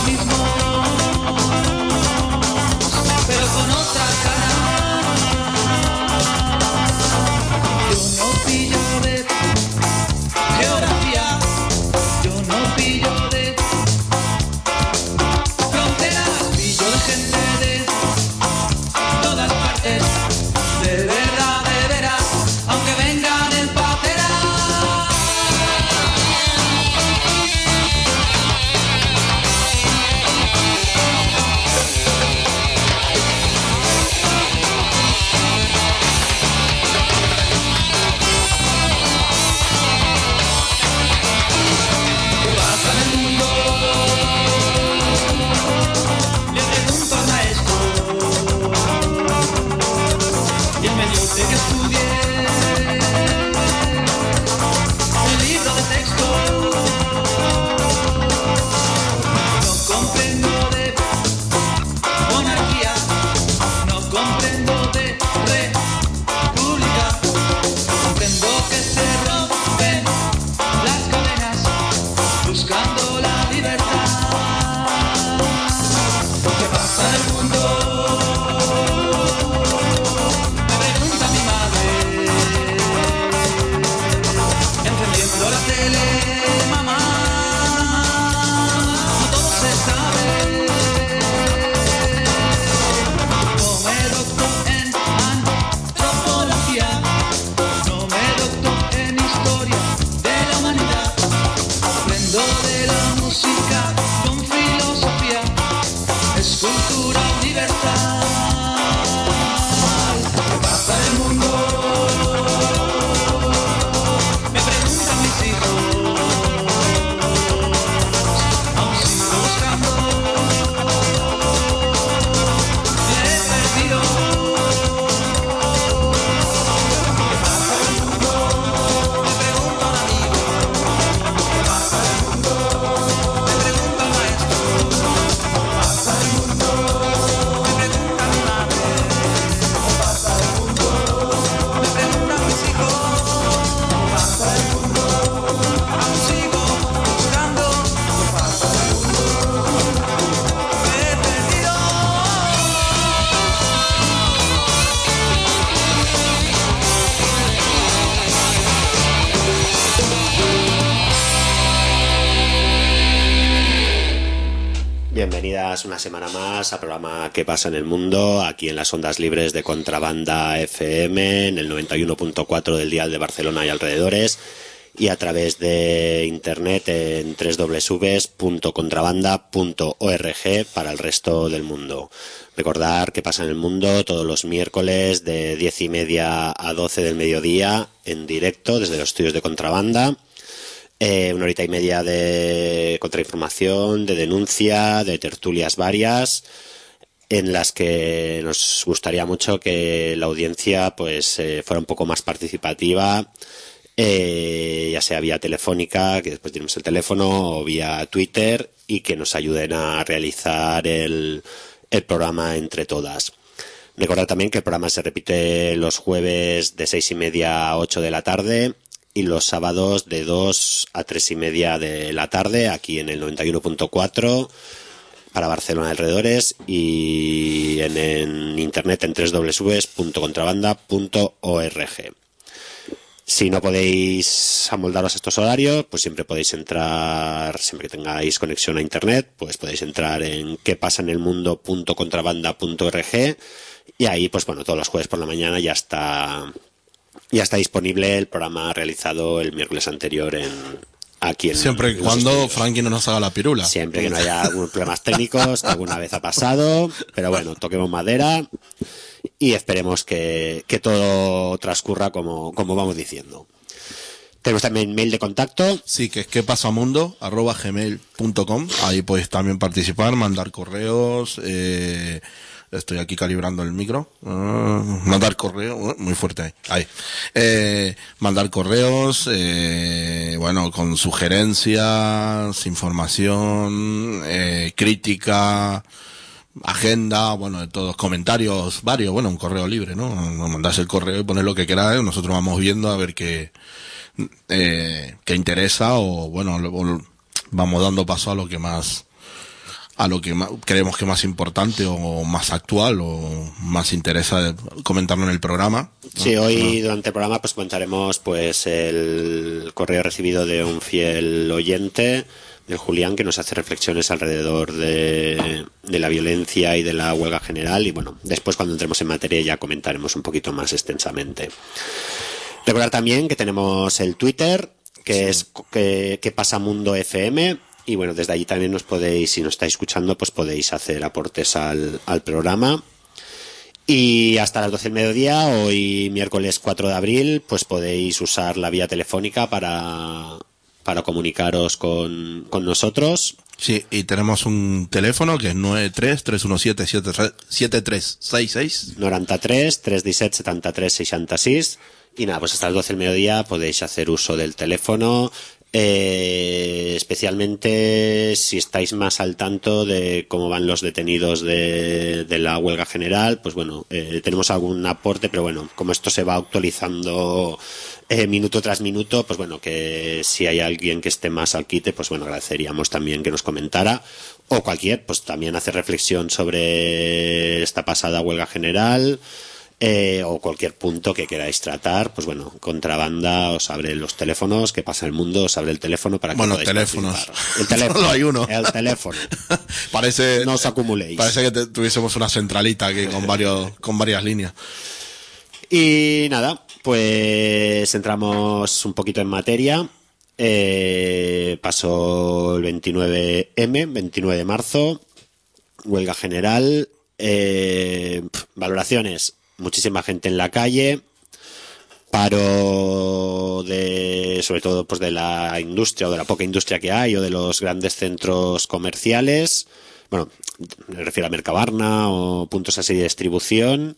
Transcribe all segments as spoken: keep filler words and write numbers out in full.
los mismos, pero con otra cara. Yo no pillo de geografía, yo no pillo de fronteras, pillo de gente de todas partes, de verdad, de veras, aunque vengan en patera. ¿Qué pasa en el mundo? Le pregunto al maestro, y él me dice que estudie un libro de texto. No comprendo de monarquía, no comprendo de república, comprendo que se rompen las cadenas buscando la libertad. ¿Qué pasa en el mundo? Me pregunta mi madre, encendiendo la tele. Mamá, no todo se sabe. No me docto en antropología, no me docto en historia de la humanidad. Aprendo de la música con filosofía, es cultura universal. ¿Qué pasa en el mundo? Me preguntan mis hijos, aún sigo buscando, me he perdido. ¿Qué pasa en el mundo? Me pregunta un amigo. ¿Qué pasa en el mundo? Me pregunta el maestro. ¿Qué pasa en el mundo? Me pregunta mi madre. ¿Qué pasa en el mundo? Me preguntan mis hijos. ¿Qué pasa en el mundo? Aún sigo buscando. ¿Qué pasa en el mundo? Me he perdido. Bienvenidas una semana más al programa ¿Qué pasa en el mundo? Aquí en las ondas libres de Contrabanda F M, en el noventa y uno punto cuatro del dial de Barcelona y alrededores, y a través de internet en doble u doble u doble u punto contrabanda punto org para el resto del mundo. Recordar ¿Qué pasa en el mundo? Todos los miércoles de diez y media a doce del mediodía en directo desde los estudios de Contrabanda. Eh, una horita y media de contrainformación, de denuncia, de tertulias varias, en las que nos gustaría mucho que la audiencia pues eh, fuera un poco más participativa, eh, ya sea vía telefónica, que después tenemos el teléfono, o vía Twitter, y que nos ayuden a realizar el, el programa entre todas. Recordad también que el programa se repite los jueves de seis y media a ocho de la tarde, y los sábados de dos a tres y media de la tarde, aquí en el noventa y uno punto cuatro para Barcelona y alrededores, y en, en internet en doble u doble u doble u punto contrabanda punto org. Si no podéis amoldaros a estos horarios, pues siempre podéis entrar, siempre que tengáis conexión a internet, pues podéis entrar en quepasaenelmundo punto contrabanda punto org, y ahí pues bueno, todos los jueves por la mañana ya está ya está disponible el programa realizado el miércoles anterior en aquí en siempre y cuando Frankie no nos haga la pirula. Siempre que no haya algunos problemas técnicos, que alguna vez ha pasado, pero bueno, toquemos madera y esperemos que, que todo transcurra como, como vamos diciendo. Tenemos también mail de contacto. Sí, que es quepasamundo arroba gmail punto com. Ahí podéis también participar, mandar correos. Eh, estoy aquí calibrando el micro. Uh, mandar correo, uh, muy fuerte ahí. ahí. Eh, mandar correos, eh, bueno, con sugerencias, información, eh, crítica, agenda, bueno, de todos, comentarios varios, bueno, un correo libre, ¿no? Mandás el correo y pones lo que queráis, nosotros vamos viendo a ver qué, eh, qué interesa, o bueno, o, vamos dando paso a lo que más a lo que ma- creemos que más importante o más actual o más interesa comentarlo en el programa. Sí, ¿no? hoy ¿no? durante el programa pues comentaremos pues el correo recibido de un fiel oyente, del Julián, que nos hace reflexiones alrededor de, de la violencia y de la huelga general, y bueno, después cuando entremos en materia ya comentaremos un poquito más extensamente. Recordar también que tenemos el Twitter, que sí. es que, que pasa Mundo F M, y bueno, desde allí también nos podéis, si nos estáis escuchando, pues podéis hacer aportes al, al programa. Y hasta las doce del mediodía, hoy miércoles cuatro de abril, pues podéis usar la vía telefónica para, para comunicaros con, con nosotros. Sí, y tenemos un teléfono que es nueve tres, tres uno siete, siete tres seis seis. noranta-tres, tres disset, setanta-tres, seixanta-sis. Y nada, pues hasta las doce del mediodía podéis hacer uso del teléfono, eh, especialmente si estáis más al tanto de cómo van los detenidos de, de la huelga general. Pues bueno, eh, tenemos algún aporte, pero bueno, como esto se va actualizando eh, minuto tras minuto, pues bueno, que si hay alguien que esté más al quite, pues bueno, agradeceríamos también que nos comentara, o cualquier, pues también hacer reflexión sobre esta pasada huelga general. Eh, o cualquier punto que queráis tratar, pues bueno, Contrabanda os abre los teléfonos, que pasa el mundo, os abre el teléfono para que bueno, podáis teléfonos. participar. El teléfono. Solo hay uno. El teléfono. Parece, no os acumuléis. Parece que te, tuviésemos una centralita aquí con varios, con varias líneas. Y nada, pues entramos un poquito en materia. Eh, pasó el veintinueve eme, veintinueve de marzo, huelga general, eh, valoraciones. Muchísima gente en la calle, paro de, sobre todo pues de la industria o de la poca industria que hay o de los grandes centros comerciales, bueno, me refiero a Mercabarna o puntos así de distribución,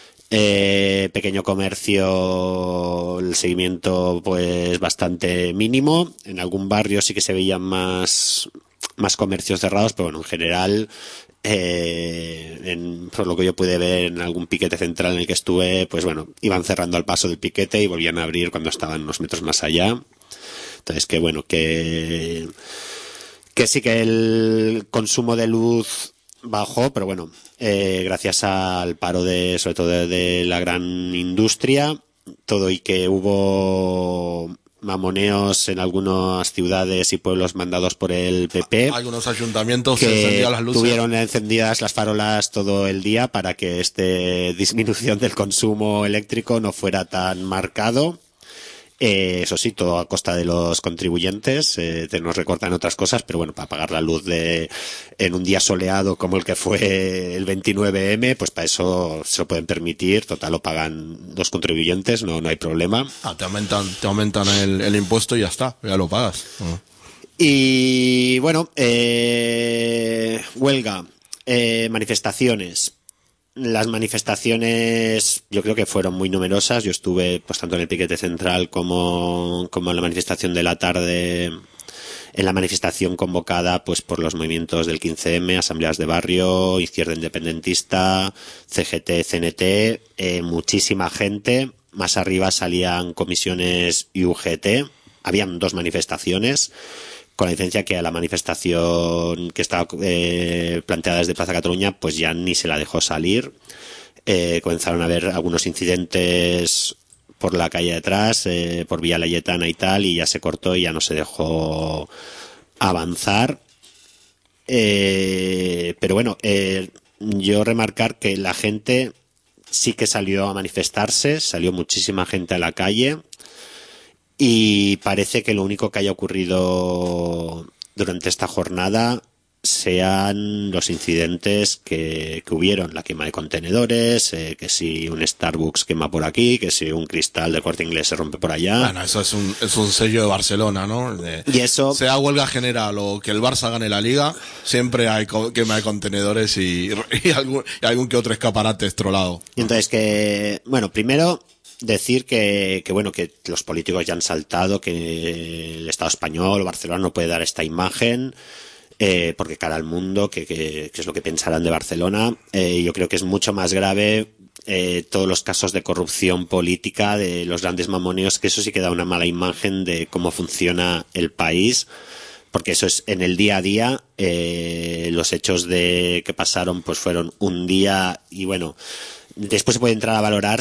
eh, pequeño comercio, el seguimiento pues bastante mínimo, en algún barrio sí que se veían más, más comercios cerrados, pero bueno, en general... Eh, en, por lo que yo pude ver en algún piquete central en el que estuve, pues bueno, iban cerrando al paso del piquete y volvían a abrir cuando estaban unos metros más allá. Entonces que bueno, que que sí que el consumo de luz bajó, pero bueno, eh, gracias al paro de, sobre todo de, de la gran industria, todo, y que hubo mamoneos en algunas ciudades y pueblos mandados por el P P. Algunos ayuntamientos que encendían las luces. Tuvieron encendidas las farolas todo el día para que esta disminución del consumo eléctrico no fuera tan marcado. Eh, eso sí, todo a costa de los contribuyentes, eh, nos recortan otras cosas, pero bueno, para pagar la luz de en un día soleado como el que fue el veintinueve eme, pues para eso se lo pueden permitir, total lo pagan los contribuyentes, no, no hay problema. Ah, te aumentan, te aumentan el, el impuesto y ya está, ya lo pagas. Uh. Y bueno, eh, huelga, eh, manifestaciones. Las manifestaciones yo creo que fueron muy numerosas. Yo estuve pues tanto en el piquete central como, como en la manifestación de la tarde, en la manifestación convocada pues por los movimientos del quince eme, asambleas de barrio, izquierda independentista, ce ge te, ce ene te, eh, muchísima gente. Más arriba salían comisiones y u ge te. Habían dos manifestaciones, con la diferencia que a la manifestación que estaba eh, planteada desde Plaza Cataluña, pues ya ni se la dejó salir. Eh, comenzaron a haber algunos incidentes por la calle detrás, eh, por Vía Layetana y tal, y ya se cortó y ya no se dejó avanzar. Eh, pero bueno, eh, yo remarcar que la gente sí que salió a manifestarse, salió muchísima gente a la calle. Y parece que lo único que haya ocurrido durante esta jornada sean los incidentes que, que hubieron, la quema de contenedores, eh, que si un Starbucks quema por aquí, que si un cristal de Corte Inglés se rompe por allá. Bueno, eso es un, es un sello de Barcelona, ¿no? De, y eso, sea huelga general o que el Barça gane la Liga, siempre hay co- quema de contenedores y, y, algún, y algún que otro escaparate estrolado. Y entonces que, bueno, primero decir que, que bueno, que los políticos ya han saltado, que el Estado español o Barcelona no puede dar esta imagen, eh, porque cara al mundo, que, que, que es lo que pensarán de Barcelona. Eh, yo creo que es mucho más grave eh, todos los casos de corrupción política, de los grandes mamoneos, que eso sí que da una mala imagen de cómo funciona el país, porque eso es en el día a día. Eh, los hechos de que pasaron pues fueron un día y bueno, después se puede entrar a valorar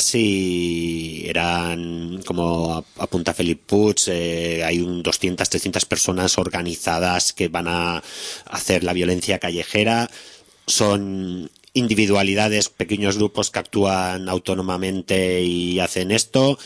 si eran, como apunta Felip Puig, eh, hay un doscientas, trescientas personas organizadas que van a hacer la violencia callejera. Son individualidades, pequeños grupos que actúan autónomamente y hacen esto.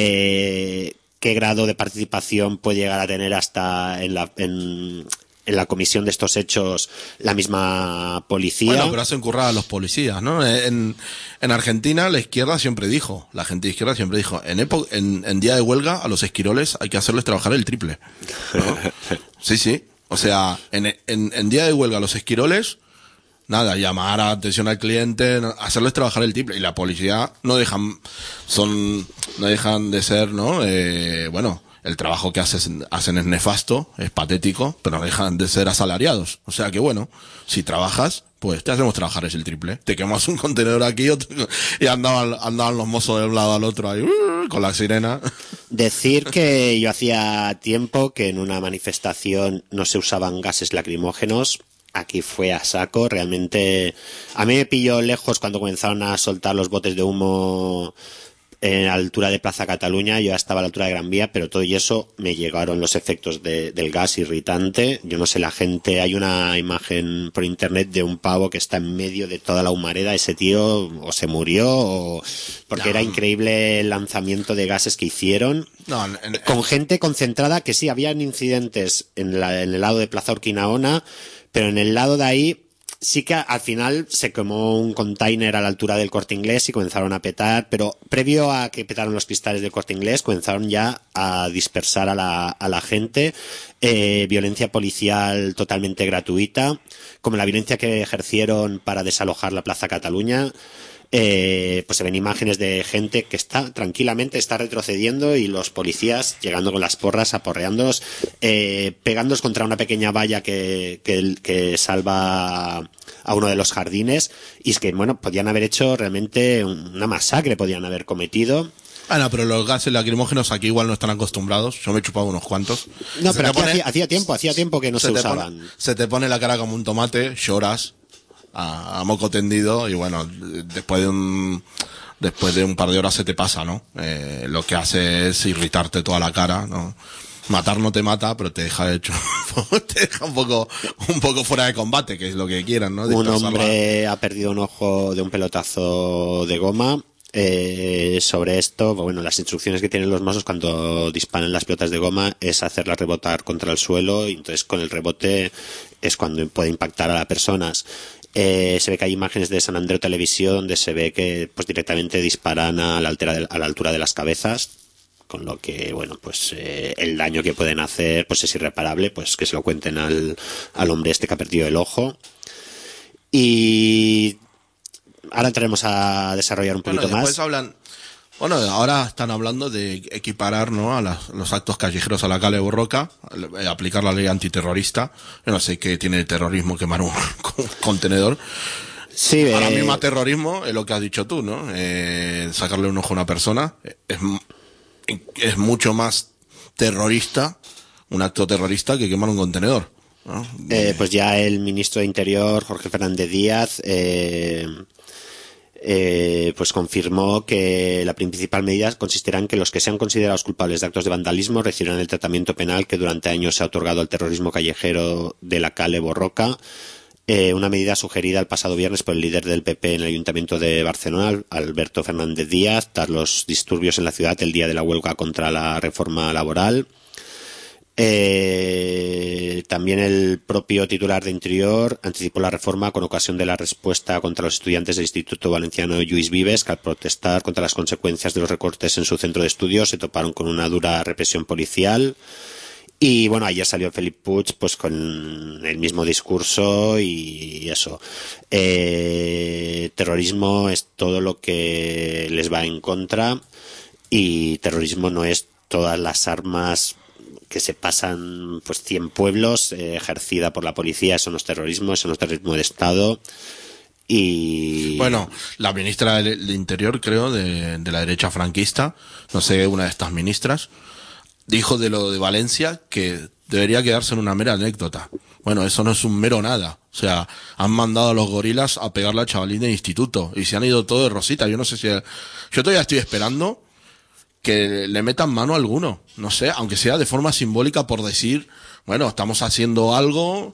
Eh, ¿Qué grado de participación puede llegar a tener hasta en la... En, en la comisión de estos hechos la misma policía? Bueno, pero hacen currar a los policías, ¿no? En, en Argentina la izquierda siempre dijo, la gente de izquierda siempre dijo, en, epo, en, en día de huelga a los esquiroles hay que hacerles trabajar el triple, ¿no? Sí, sí. O sea, en, en, en día de huelga a los esquiroles, nada, llamar a atención al cliente, hacerles trabajar el triple. Y la policía no dejan, son, no dejan de ser, ¿no? Eh, bueno, el trabajo que hacen, hacen es nefasto, es patético, pero no dejan de ser asalariados. O sea que bueno, si trabajas, pues te hacemos trabajar es el triple. Te quemas un contenedor aquí otro, y andaban, andaban los mozos de un lado al otro ahí, uh, con la sirena. Decir que yo hacía tiempo que en una manifestación no se usaban gases lacrimógenos. Aquí fue a saco, realmente. A mí me pilló lejos cuando comenzaron a soltar los botes de humo en la altura de Plaza Cataluña. Yo ya estaba a la altura de Gran Vía, pero todo y eso me llegaron los efectos de, del gas irritante. Yo no sé, la gente, hay una imagen por internet de un pavo que está en medio de toda la humareda. Ese tío o se murió o porque no. Era increíble el lanzamiento de gases que hicieron. No, en, en, con gente concentrada, que sí, habían incidentes en, la, en el lado de Plaza Urquinaona, pero en el lado de ahí sí que al final se quemó un container a la altura del Corte Inglés y comenzaron a petar, pero previo a que petaron los cristales del Corte Inglés comenzaron ya a dispersar a la, a la gente. Eh, violencia policial totalmente gratuita, como la violencia que ejercieron para desalojar la Plaza Cataluña. Eh, pues se ven imágenes de gente que está tranquilamente, está retrocediendo y los policías llegando con las porras, aporreándolos, eh, pegándolos contra una pequeña valla que, que, que salva a uno de los jardines. Y es que, bueno, podían haber hecho realmente una masacre, podían haber cometido. Ah, no, pero los gases lacrimógenos aquí igual no están acostumbrados. Yo me he chupado unos cuantos. No, se pero aquí pone, hacía, hacía tiempo, hacía tiempo que no se, se usaban. Pone, se te pone la cara como un tomate, lloras a, a moco tendido y bueno, después de un después de un par de horas se te pasa, ¿no? Eh, lo que hace es irritarte toda la cara, ¿no? Matar no te mata, pero te deja hecho, te deja un poco, un poco fuera de combate, que es lo que quieran, ¿no? Un hombre ha perdido un ojo de un pelotazo de goma. Eh, sobre esto, bueno, las instrucciones que tienen los mozos cuando disparan las pelotas de goma es hacerlas rebotar contra el suelo y entonces con el rebote es cuando puede impactar a las personas. Eh, se ve que hay imágenes de San Andreu Televisión donde se ve que pues directamente disparan a la, altera de, a la altura de las cabezas, con lo que, bueno, pues eh, el daño que pueden hacer pues es irreparable, pues que se lo cuenten al, al hombre este que ha perdido el ojo. Y ahora entraremos a desarrollar un poquito bueno, después más. Hablan, bueno, ahora están hablando de equiparar, ¿no?, a las, los actos callejeros a la Kale Borroka, aplicar la ley antiterrorista. Yo no sé qué tiene el terrorismo quemar un contenedor. Sí, Ahora eh... mismo terrorismo es lo que has dicho tú, ¿no? Eh, sacarle un ojo a una persona es, es mucho más terrorista, un acto terrorista, que quemar un contenedor, ¿no? Eh, pues ya el ministro de Interior, Jorge Fernández Díaz, eh, eh, pues confirmó que la principal medida consistirá en que los que sean considerados culpables de actos de vandalismo recibirán el tratamiento penal que durante años se ha otorgado al terrorismo callejero de la Kale Borroka. Eh, una medida sugerida el pasado viernes por el líder del P P en el Ayuntamiento de Barcelona, Alberto Fernández Díaz, tras los disturbios en la ciudad el día de la huelga contra la reforma laboral. Eh, también el propio titular de Interior anticipó la reforma con ocasión de la respuesta contra los estudiantes del Instituto Valenciano Lluís Vives, que al protestar contra las consecuencias de los recortes en su centro de estudios se toparon con una dura represión policial. Y bueno, ayer salió Felip Puig pues con el mismo discurso y eso. Eh, terrorismo es todo lo que les va en contra y terrorismo no es todas las armas que se pasan pues cien pueblos eh, ejercida por la policía. Eso no es terrorismo, eso no es terrorismo de Estado. Y bueno, la ministra del de Interior, creo, de, de la derecha franquista, no sé, una de estas ministras, dijo de lo de Valencia que debería quedarse en una mera anécdota. Bueno, eso no es un mero nada. O sea, han mandado a los gorilas a pegarle a chavalín de instituto y se han ido todo de rosita. Yo no sé si... Yo todavía estoy esperando que le metan mano a alguno. No sé, aunque sea de forma simbólica por decir, bueno, estamos haciendo algo...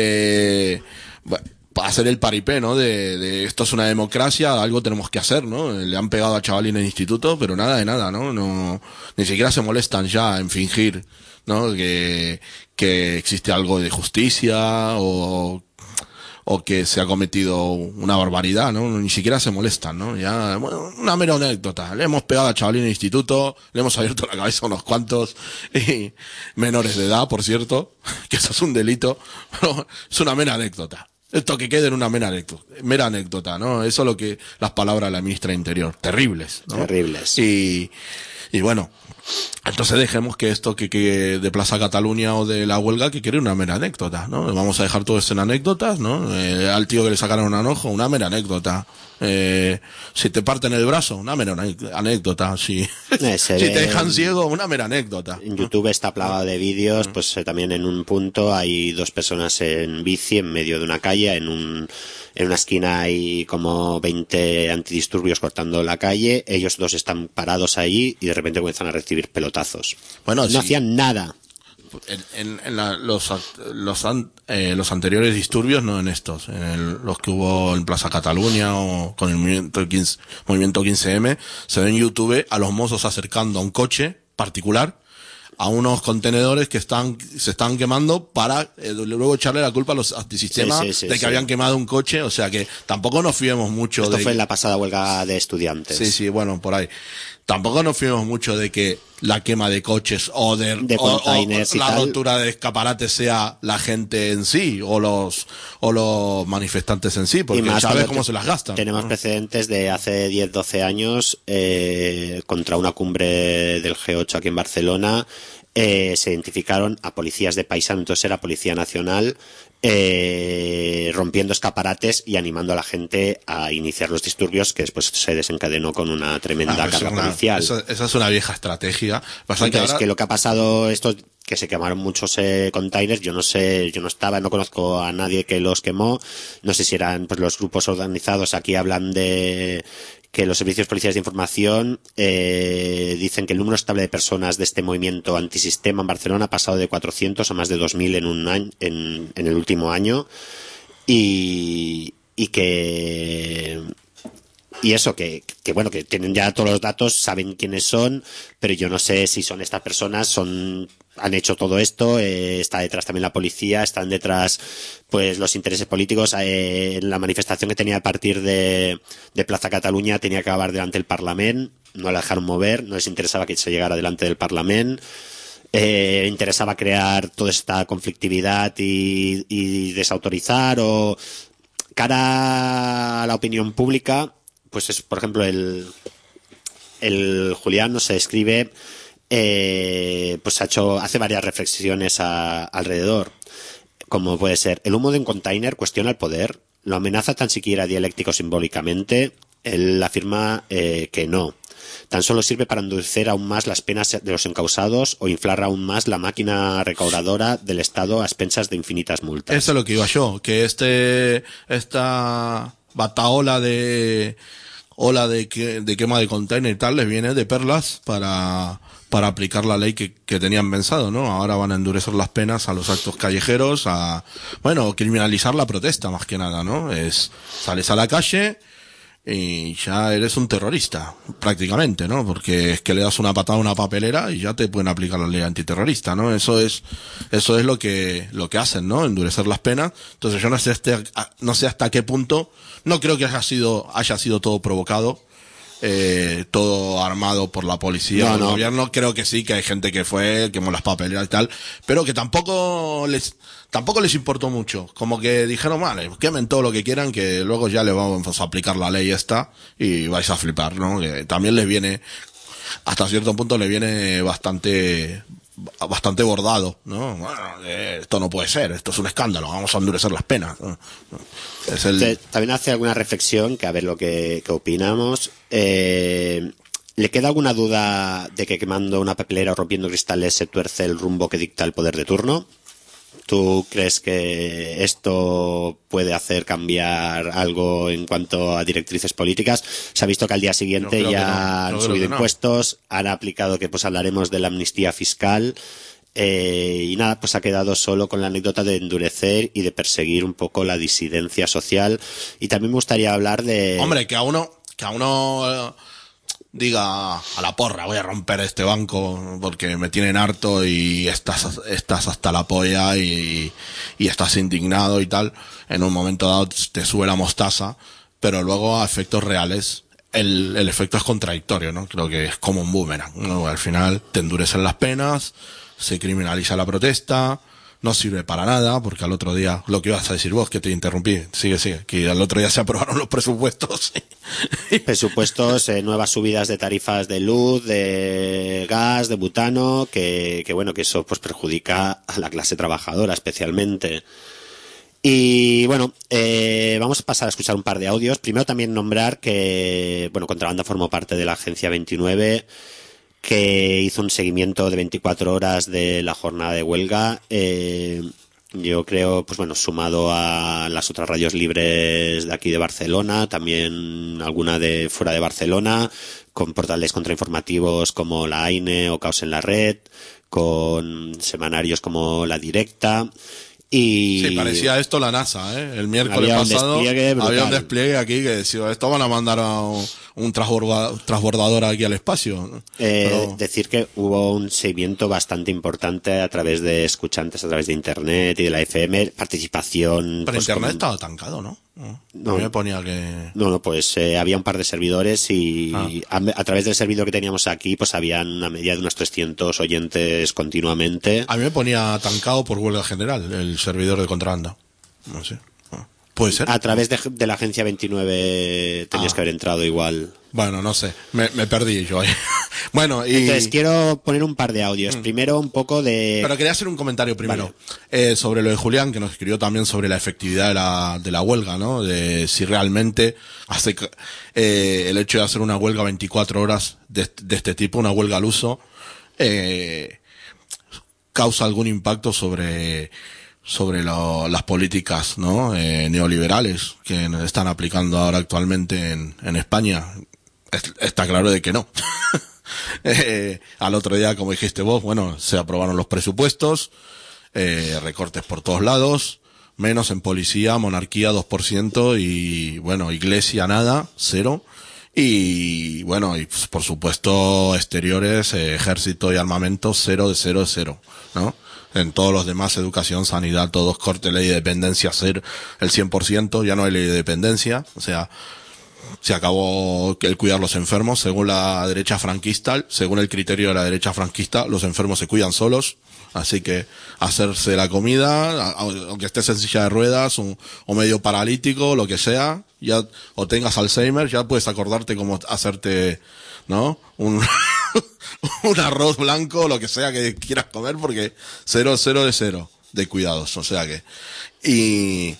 Eh, bueno, para hacer el paripé, ¿no? De, de esto es una democracia, algo tenemos que hacer, ¿no? Le han pegado a chavalín en instituto, pero nada de nada, ¿no? No, ni siquiera se molestan ya en fingir, ¿no? Que, que existe algo de justicia o, o que se ha cometido una barbaridad, ¿no? Ni siquiera se molestan, ¿no? Ya, bueno, una mera anécdota. Le hemos pegado a chavalín en instituto, le hemos abierto la cabeza a unos cuantos, y menores de edad, por cierto, que eso es un delito, pero es una mera anécdota. Esto que quede en una mera anécdota, mera anécdota, ¿no? Eso es lo que las palabras de la ministra de Interior. Terribles, ¿no? Terribles. Y, y bueno, entonces dejemos que esto que, que de Plaza Cataluña o de la huelga que quede una mera anécdota, ¿no? Vamos a dejar todo esto en anécdotas, ¿no? Eh, al tío que le sacaron un ojo, una mera anécdota. Eh, si te parten el brazo, una mera anécdota. Si, Eh, si te dejan ciego, una mera anécdota. En YouTube está plagado de vídeos, pues eh, también en un punto hay dos personas en bici en medio de una calle, en un en una esquina hay como veinte antidisturbios cortando la calle, ellos dos están parados ahí y de repente comienzan a recibir pelotazos. Bueno, no sí. hacían nada. En, en, en la, los los, an, eh, los anteriores disturbios, no en estos, en el, los que hubo en Plaza Cataluña o con el movimiento quince, movimiento quince eme, se ve en YouTube a los mozos acercando a un coche particular a unos contenedores que están se están quemando para eh, luego echarle la culpa a los antisistemas sí, sí, sí, de que sí. habían quemado un coche, o sea que tampoco nos fiemos mucho. Esto de fue en la pasada huelga de estudiantes. Sí, sí, bueno, por ahí. Tampoco nos fiemos mucho de que la quema de coches o de, de o, containers o y la tal. rotura de escaparates sea la gente en sí o los o los manifestantes en sí, porque más sabes cuando cómo te- se las gastan. Tenemos ¿no? precedentes de hace diez doce años eh, contra una cumbre del ge ocho aquí en Barcelona. Eh, se identificaron a policías de paisano, entonces era Policía Nacional, eh, rompiendo escaparates y animando a la gente a iniciar los disturbios, que después se desencadenó con una tremenda Ah, pues carga es una- policial. Esa, esa es una vieja estrategia. Pasa que Entonces, ahora- que lo que ha pasado, esto que se quemaron muchos eh, containers, yo no sé, yo no estaba, no conozco a nadie que los quemó, no sé si eran pues los grupos organizados. Aquí hablan de que los servicios policiales de información eh, dicen que el número estable de personas de este movimiento antisistema en Barcelona ha pasado de cuatrocientos a más de dos mil en un año, en, en el último año, y, y que y eso, que, que bueno, que tienen ya todos los datos, saben quiénes son, pero yo no sé si son estas personas, son han hecho todo esto, eh, está detrás también la policía, están detrás pues los intereses políticos. Eh, la manifestación que tenía a partir de, de Plaza Cataluña tenía que acabar delante del Parlamento, no la dejaron mover, no les interesaba que se llegara delante del Parlamento. Eh, interesaba crear toda esta conflictividad y, y desautorizar o cara a la opinión pública. Pues es, por ejemplo, el, el Julián nos escribe, eh, pues ha hecho, hace varias reflexiones a, alrededor, como puede ser, el humo de un container cuestiona el poder, lo amenaza tan siquiera dialéctico simbólicamente. Él afirma eh, que no, tan solo sirve para endurecer aún más las penas de los encausados o inflar aún más la máquina recaudadora del Estado a expensas de infinitas multas. Eso es lo que iba yo, que este esta bataola de ola de, que, de quema de container y tal les viene de perlas para para aplicar la ley que, que tenían pensado, ¿no? Ahora van a endurecer las penas a los actos callejeros, a bueno, criminalizar la protesta más que nada, ¿no? Es sales a la calle y ya eres un terrorista, prácticamente, ¿no? Porque es que le das una patada a una papelera y ya te pueden aplicar la ley antiterrorista, ¿no? Eso es, eso es lo que, lo que hacen, ¿no? Endurecer las penas. Entonces yo no sé este, no sé hasta qué punto, no creo que haya sido, haya sido todo provocado, eh, todo armado por la policía No, o el no. gobierno. Creo que sí, que hay gente que fue, quemó las papeleras y tal, pero que tampoco les, tampoco les importó mucho. Como que dijeron, vale, quemen todo lo que quieran, que luego ya le vamos a aplicar la ley esta y vais a flipar, ¿no? Que también les viene, hasta cierto punto le viene bastante, bastante bordado, ¿no? Bueno, eh, esto no puede ser, esto es un escándalo, vamos a endurecer las penas, ¿no? Es el... Entonces, también hace alguna reflexión, que a ver lo que, que opinamos. Eh, ¿Le queda alguna duda de que quemando una papelera o rompiendo cristales se tuerce el rumbo que dicta el poder de turno? ¿Tú crees que esto puede hacer cambiar algo en cuanto a directrices políticas? Se ha visto que al día siguiente Yo creo ya que no, han yo subido creo que no. impuestos, han aplicado que pues hablaremos de la amnistía fiscal eh, y nada, pues ha quedado solo con la anécdota de endurecer y de perseguir un poco la disidencia social. Y también me gustaría hablar de... Hombre, que a uno, que a uno eh, diga a la porra, voy a romper este banco porque me tienen harto y estás, estás hasta la polla y, y estás indignado y tal. En un momento dado te sube la mostaza, pero luego a efectos reales el, el efecto es contradictorio, ¿no? Creo que es como un boomerang, ¿no? Al final te endurecen las penas, se criminaliza la protesta, no sirve para nada, porque al otro día, lo que ibas a decir vos, que te interrumpí, sigue, sigue, que al otro día se aprobaron los presupuestos. presupuestos, eh, nuevas subidas de tarifas de luz, de gas, de butano, que, que bueno, que eso pues perjudica a la clase trabajadora especialmente. Y bueno, eh, vamos a pasar a escuchar un par de audios. Primero también nombrar que, bueno, Contrabanda formó parte de la Agencia veintinueve, que hizo un seguimiento de veinticuatro horas de la jornada de huelga. Eh, yo creo, pues bueno, sumado a las otras radios libres de aquí de Barcelona, también alguna de fuera de Barcelona, con portales contrainformativos como la AINE o Caos en la Red, con semanarios como La Directa. Y Sí, parecía esto la NASA, ¿eh? El miércoles había un pasado despliegue brutal. había un despliegue aquí que decía, esto van a mandar a un, un transborda- transbordador aquí al espacio, ¿no? Eh, Pero- decir que hubo un seguimiento bastante importante a través de escuchantes, a través de internet y de la F M, participación. Pero pues, internet con- estaba tancado, ¿no? No, No. a mí me ponía que... No, no, pues eh, había un par de servidores y Ah. a, a través del servidor que teníamos aquí, pues habían una media de unos trescientos oyentes continuamente. A mí me ponía tancado por huelga general el servidor de contrabanda. No sé. Ah, ¿puede ser? A través de, de la agencia veintinueve tenías Ah. que haber entrado igual. Bueno, no sé. Me, me perdí yo ahí. Bueno, y... Entonces quiero poner un par de audios. Primero un poco de... Pero quería hacer un comentario primero Vale. eh, sobre lo de Julián, que nos escribió también sobre la efectividad de la, de la huelga, ¿no? De si realmente hace que- eh, el hecho de hacer una huelga veinticuatro horas de, de este tipo, una huelga al uso, eh, causa algún impacto sobre sobre lo- las políticas, ¿no? Eh, neoliberales que están aplicando ahora actualmente en, en España. Es- está claro de que no. Eh, al otro día, como dijiste vos, bueno, se aprobaron los presupuestos, eh, recortes por todos lados, menos en policía, monarquía dos por ciento y, bueno, iglesia nada, cero. Y, bueno, y pues, por supuesto, exteriores, eh, ejército y armamento, cero de cero de cero, ¿no? En todos los demás, educación, sanidad, todos corte, ley de dependencia, cero, el cien por ciento, ya no hay ley de dependencia, o sea, se acabó el cuidar los enfermos, según la derecha franquista, según el criterio de la derecha franquista, los enfermos se cuidan solos, así que hacerse la comida, a- aunque estés en silla de ruedas o, o medio paralítico, lo que sea, ya, o tengas Alzheimer, ya puedes acordarte cómo hacerte, ¿no? Un, un arroz blanco, lo que sea que quieras comer, porque cero, cero de cero de cuidados, o sea que, y,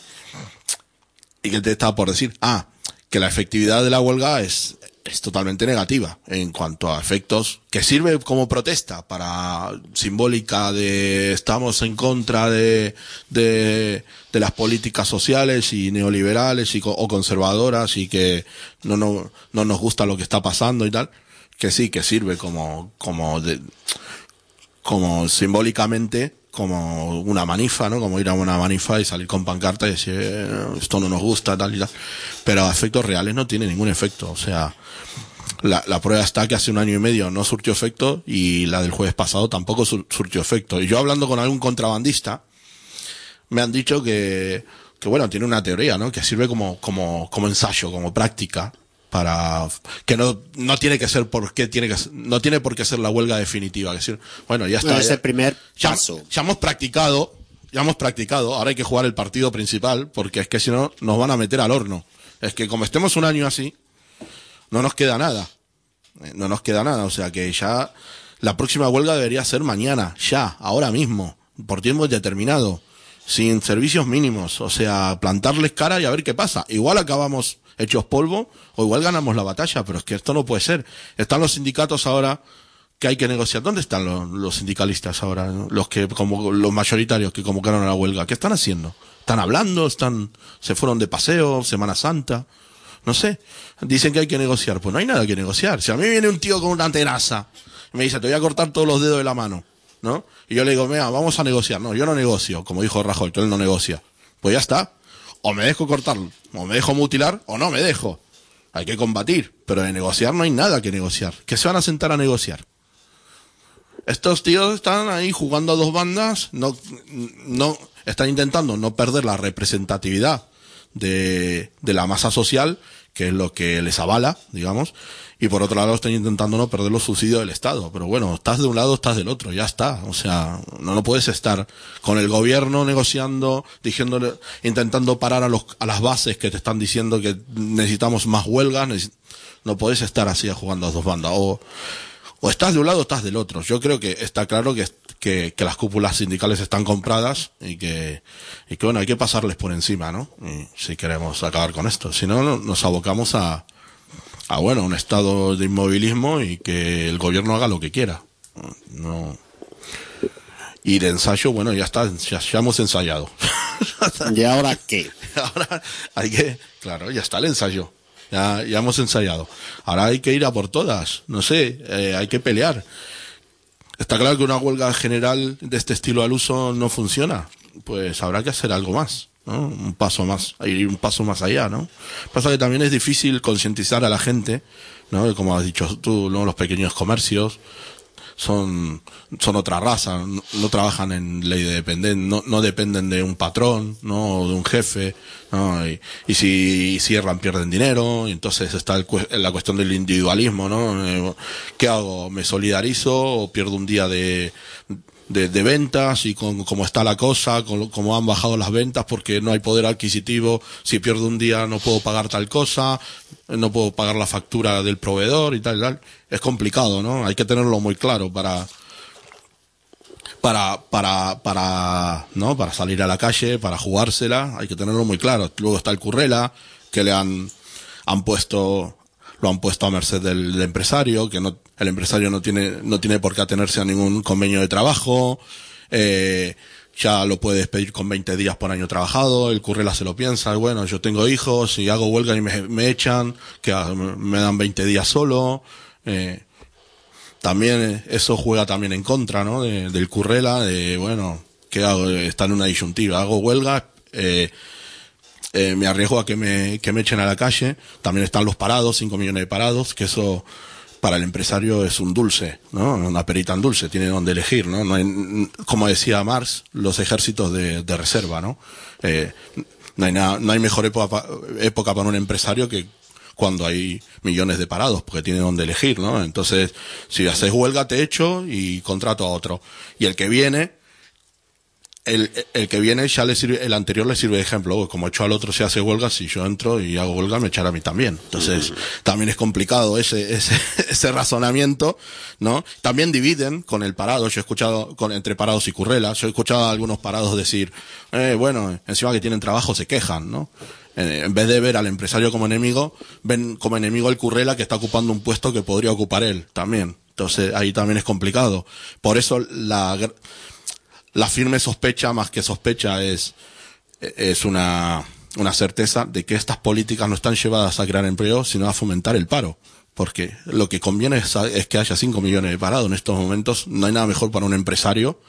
y que te estaba por decir, ah, que la efectividad de la huelga es, es totalmente negativa en cuanto a efectos, que sirve como protesta para simbólica de estamos en contra de, de, de las políticas sociales y neoliberales y, co- o conservadoras y que no, no, no nos gusta lo que está pasando y tal, que sí, que sirve como, como de, como simbólicamente, como una manifa, ¿no? Como ir a una manifa y salir con pancarta y decir, eh, esto no nos gusta, tal y tal. Pero a efectos reales no tiene ningún efecto. O sea, la, la prueba está que hace un año y medio no surtió efecto y la del jueves pasado tampoco sur- surtió efecto. Y yo hablando con algún contrabandista, me han dicho que, que bueno, tiene una teoría, ¿no? Que sirve como, como, como ensayo, como práctica, para, que no, no tiene que ser porque tiene que, ser- no tiene por qué ser la huelga definitiva, que decir, bueno, ya está. Bueno, es ya- el primer ya, paso. ya hemos practicado, ya hemos practicado, ahora hay que jugar el partido principal, porque es que si no, nos van a meter al horno. Es que como estemos un año así, no nos queda nada. Eh, No nos queda nada, o sea que ya, la próxima huelga debería ser mañana, ya, ahora mismo, por tiempo indeterminado. sin servicios mínimos, o sea, plantarles cara y a ver qué pasa. Igual acabamos hechos polvo o igual ganamos la batalla, pero es que esto no puede ser. Están los sindicatos ahora que hay que negociar. ¿Dónde están los, los sindicalistas ahora? ¿No? Los que, como los mayoritarios que convocaron a la huelga. ¿Qué están haciendo? ¿Están hablando? ¿Están, se fueron de paseo? ¿Semana Santa? No sé. Dicen que hay que negociar. Pues no hay nada que negociar. Si a mí viene un tío con una tenaza y me dice, te voy a cortar todos los dedos de la mano, ¿no? Y yo le digo, mira, vamos a negociar. No, yo no negocio, como dijo Rajoy, que él no negocia. Pues ya está. O me dejo cortar, o me dejo mutilar, o no me dejo. Hay que combatir. Pero de negociar no hay nada que negociar. ¿Qué se van a sentar a negociar? Estos tíos están ahí jugando a dos bandas, no, no, están intentando no perder la representatividad de, de la masa social, que es lo que les avala, digamos, y por otro lado están intentando no perder los subsidios del Estado. Pero bueno, estás de un lado, estás del otro, ya está. O sea, no, no puedes estar con el gobierno negociando, diciéndole, intentando parar a los, a las bases que te están diciendo que necesitamos más huelgas, neces- no puedes estar así jugando a dos bandas. O, O estás de un lado o estás del otro. Yo creo que está claro que, que, que las cúpulas sindicales están compradas y que, y que bueno, hay que pasarles por encima, ¿no? Y si queremos acabar con esto. Si no, nos abocamos a, a bueno, un estado de inmovilismo y que el gobierno haga lo que quiera. No. Y de ensayo, bueno, ya está, ya, ya hemos ensayado. ¿Y ahora qué? Ahora hay que, claro, ya está el ensayo. Ya, ya hemos ensayado. Ahora hay que ir a por todas. No sé, eh, hay que pelear. Está claro que una huelga general de este estilo al uso no funciona. Pues habrá que hacer algo más, ¿no? Un paso más, ir un paso más allá, ¿no? Pasa que también es difícil concientizar a la gente, ¿no? Como has dicho tú, ¿no? Los pequeños comercios son son otra raza, no, no trabajan en ley de dependencia, no, no dependen de un patrón, no de un jefe, ¿no? Y, y si cierran pierden dinero, y entonces está el, la cuestión del individualismo, ¿no? Eh, ¿qué hago? ¿Me solidarizo o pierdo un día de de, de ventas y con cómo está la cosa, con cómo han bajado las ventas porque no hay poder adquisitivo, si pierdo un día no puedo pagar tal cosa, no puedo pagar la factura del proveedor y tal y tal? Es complicado, ¿no? Hay que tenerlo muy claro para para para para no para salir a la calle, para jugársela, hay que tenerlo muy claro. Luego está el Currela, que le han han puesto lo han puesto a merced del, del empresario, que no el empresario no tiene no tiene por qué atenerse a ningún convenio de trabajo, eh, ya lo puede despedir con veinte días por año trabajado. El Currela se lo piensa, bueno, yo tengo hijos, si hago huelga y me, me echan, que me dan veinte días solo. Eh, también eso juega también en contra, ¿no? De, del Currela, de bueno, ¿qué hago? Está en una disyuntiva, hago huelga, eh, eh, me arriesgo a que me, que me echen a la calle. También están los parados, cinco millones de parados, que eso para el empresario es un dulce, ¿no? Una perita en dulce, tiene donde elegir, ¿no? No hay, como decía Marx, los ejércitos de, de reserva, ¿no? Eh, no hay nada, no hay mejor época, época para un empresario que cuando hay millones de parados, porque tiene donde elegir, ¿no? Entonces, si haces huelga, te echo y contrato a otro. Y el que viene, el, el que viene ya le sirve, el anterior le sirve de ejemplo. Pues como echo al otro si hace huelga, si yo entro y hago huelga, me echará a mí también. Entonces, mm. también es complicado ese, ese, ese razonamiento, ¿no? También dividen con el parado. Yo he escuchado, con, entre parados y Currela, yo he escuchado a algunos parados decir, eh, bueno, encima que tienen trabajo se quejan, ¿no? En vez de ver al empresario como enemigo, ven como enemigo al Currela que está ocupando un puesto que podría ocupar él también. Entonces ahí también es complicado. Por eso la, la firme sospecha, más que sospecha, es, es una, una certeza de que estas políticas no están llevadas a crear empleo, sino a fomentar el paro. Porque lo que conviene es, es que haya cinco millones de parados. En estos momentos no hay nada mejor para un empresario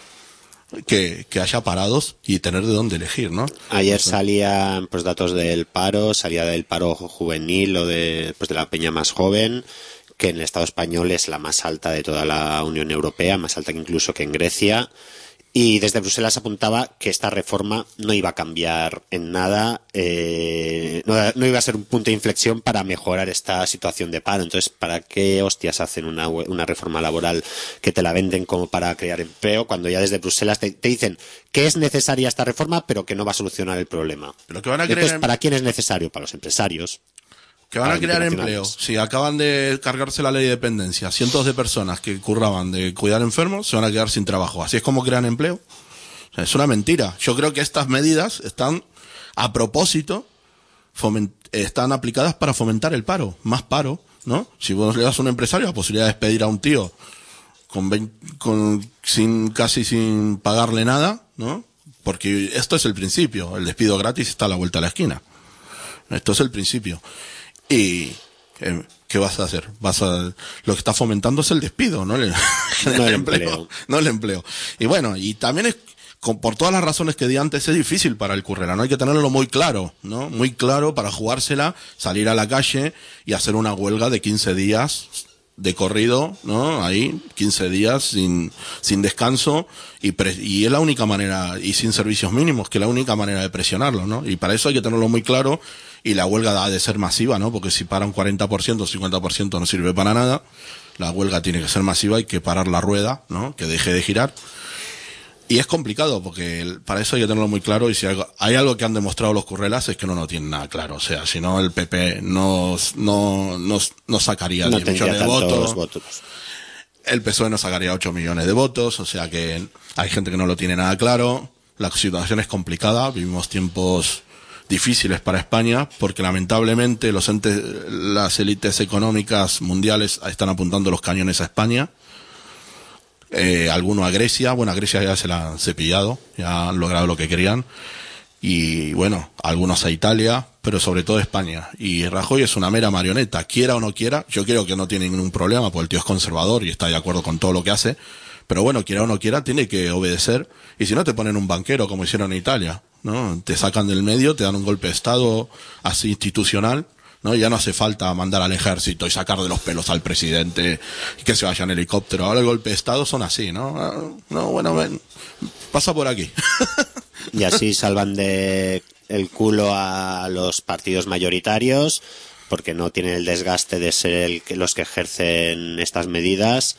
que, que haya parados y tener de dónde elegir, ¿no? Ayer salían pues datos del paro, salía del paro juvenil o de, pues, de la peña más joven, que en el Estado español es la más alta de toda la Unión Europea, más alta que incluso que en Grecia. Y desde Bruselas apuntaba que esta reforma no iba a cambiar en nada, eh, no, no iba a ser un punto de inflexión para mejorar esta situación de paro. Entonces, ¿para qué hostias hacen una, una reforma laboral que te la venden como para crear empleo cuando ya desde Bruselas te, te dicen que es necesaria esta reforma pero que no va a solucionar el problema? Pero que van a Entonces, creer... ¿para quién es necesario? Para los empresarios. Que van a crear empleo. Si acaban de cargarse la ley de dependencia, cientos de personas que curraban de cuidar enfermos se van a quedar sin trabajo. Así es como crean empleo. O Es una mentira. Yo creo que estas medidas están a propósito, foment- están aplicadas para fomentar el paro, más paro, ¿no? Si vos le das a un empresario la posibilidad de despedir a un tío con, veinte, con sin casi sin pagarle nada, ¿no? Porque esto es el principio, el despido gratis está a la vuelta de la esquina. Esto es el principio. Y eh, ¿qué vas a hacer? Vas a lo que está fomentando es el despido, no el, No el el empleo, empleo. no el empleo. Y bueno, y también es con, por todas las razones que di antes, es difícil para el currela, ¿no? Hay que tenerlo muy claro, ¿no? Muy claro para jugársela, salir a la calle y hacer una huelga de quince días de corrido, ¿no? Ahí, quince días sin, sin descanso y, pre, y es la única manera, y sin servicios mínimos, que es la única manera de presionarlo, ¿no? Y para eso hay que tenerlo muy claro y la huelga ha de ser masiva, ¿no? Porque si para un cuarenta por ciento, cincuenta por ciento no sirve para nada, la huelga tiene que ser masiva, hay que parar la rueda, ¿no? Que deje de girar. Y es complicado porque el, para eso hay que tenerlo muy claro y si hay, hay algo que han demostrado los currelas es que no lo tienen nada claro. O sea, si no el P P no, no, no, no sacaría No diez tendría millones de tantos votos. votos. El P S O E no sacaría ocho millones de votos. O sea que hay gente que no lo tiene nada claro. La situación es complicada. Vivimos tiempos difíciles para España porque lamentablemente los entes, las élites económicas mundiales están apuntando los cañones a España. Eh, alguno a Grecia, bueno, a Grecia ya se la han cepillado, ya han logrado lo que querían, y bueno, algunos a Italia, pero sobre todo a España. Y Rajoy es una mera marioneta, quiera o no quiera, yo creo que no tiene ningún problema, porque el tío es conservador y está de acuerdo con todo lo que hace, pero bueno, quiera o no quiera, tiene que obedecer, y si no te ponen un banquero, como hicieron en Italia, ¿no? Te sacan del medio, te dan un golpe de estado así institucional, ¿no? Ya no hace falta mandar al ejército y sacar de los pelos al presidente y que se vaya en helicóptero. Ahora el golpe de estado son así, ¿no? No, bueno, ven, pasa por aquí. Y así salvan de el culo a los partidos mayoritarios porque no tienen el desgaste de ser el que, los que ejercen estas medidas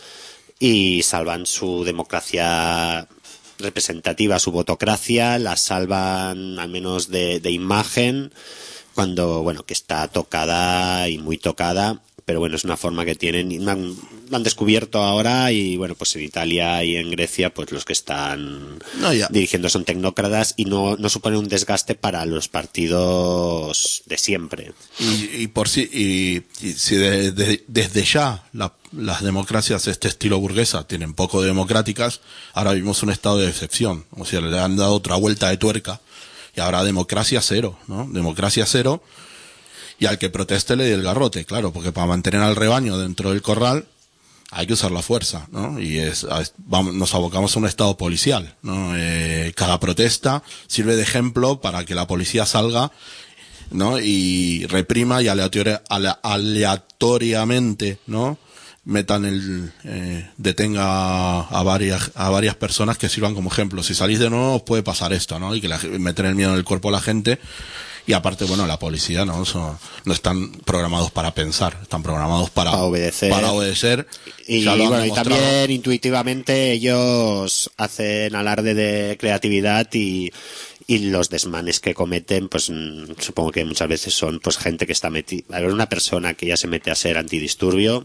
y salvan su democracia representativa, su votocracia, la salvan al menos de, de imagen cuando, bueno, que está tocada y muy tocada, pero bueno, es una forma que tienen, y han, lo han descubierto ahora y bueno, pues en Italia y en Grecia, pues los que están No, ya. dirigiendo son tecnócratas y no, no supone un desgaste para los partidos de siempre. Y, y por si, y, y si de, de, desde ya la, las democracias de este estilo burguesa tienen poco democráticas, ahora vivimos un estado de excepción, o sea, le han dado otra vuelta de tuerca. Y ahora democracia cero, ¿no? Democracia cero. Y al que proteste le dé el garrote, claro, porque para mantener al rebaño dentro del corral hay que usar la fuerza, ¿no? Y es, es vamos, nos abocamos a un estado policial, ¿no? Eh, cada protesta sirve de ejemplo para que la policía salga, ¿no? Y reprima y aleatoria, ale, aleatoriamente, ¿no? metan el eh, detenga a varias a varias personas que sirvan como ejemplo. Si salís de nuevo os puede pasar esto, ¿no? Y que la, meter el miedo en el cuerpo a la gente. Y aparte, bueno, la policía no Son, no están programados para pensar, están programados para, para obedecer. Para obedecer. Y, bueno, y también intuitivamente ellos hacen alarde de creatividad y, y los desmanes que cometen, pues supongo que muchas veces son pues gente que está metida. A ver, una persona que ya se mete a ser antidisturbio,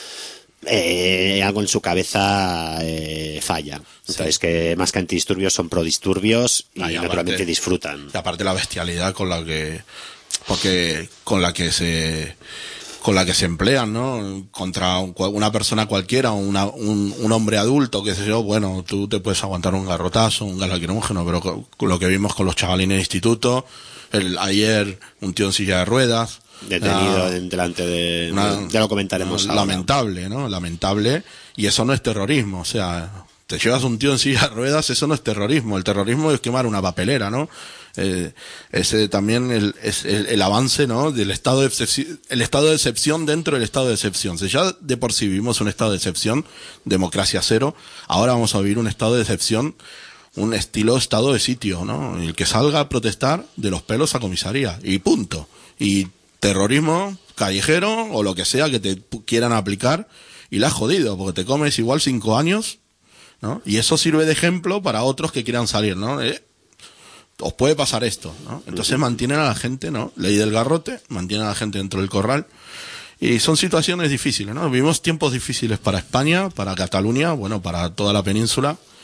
eh, algo en su cabeza eh, falla. Entonces, sí. Que más que antidisturbios son prodisturbios y, ah, y naturalmente aparte, disfrutan. Y aparte la bestialidad con la que, porque con la que se, con la que se emplean, ¿no? Contra un, una persona cualquiera, una, un, un hombre adulto, qué sé yo, bueno, tú te puedes aguantar un garrotazo, un gas lacrimógeno, pero con, con lo que vimos con los chavalines de instituto, el, ayer un tío en silla de ruedas, detenido uh, delante de, una, ya lo comentaremos uh, lamentable, ¿no? Lamentable, y eso no es terrorismo, o sea, te llevas un tío en silla de ruedas, eso no es terrorismo, el terrorismo es quemar una papelera, ¿no? Eh, ese también el, es el, el avance, ¿no? Del estado de excepción, el estado de excepción dentro del estado de excepción. Si ya de por sí vivimos un estado de excepción, democracia cero, ahora vamos a vivir un estado de excepción, un estilo estado de sitio, ¿no? El que salga a protestar de los pelos a comisaría, y punto. Y terrorismo callejero o lo que sea que te quieran aplicar y la has jodido porque te comes igual cinco años, ¿no? Y eso sirve de ejemplo para otros que quieran salir, ¿no? Eh, os puede pasar esto, ¿no? Entonces mantienen a la gente, ¿no? Ley del garrote, mantienen a la gente dentro del corral y son situaciones difíciles, ¿no? Vivimos tiempos difíciles para España, para Cataluña, bueno, para toda la península.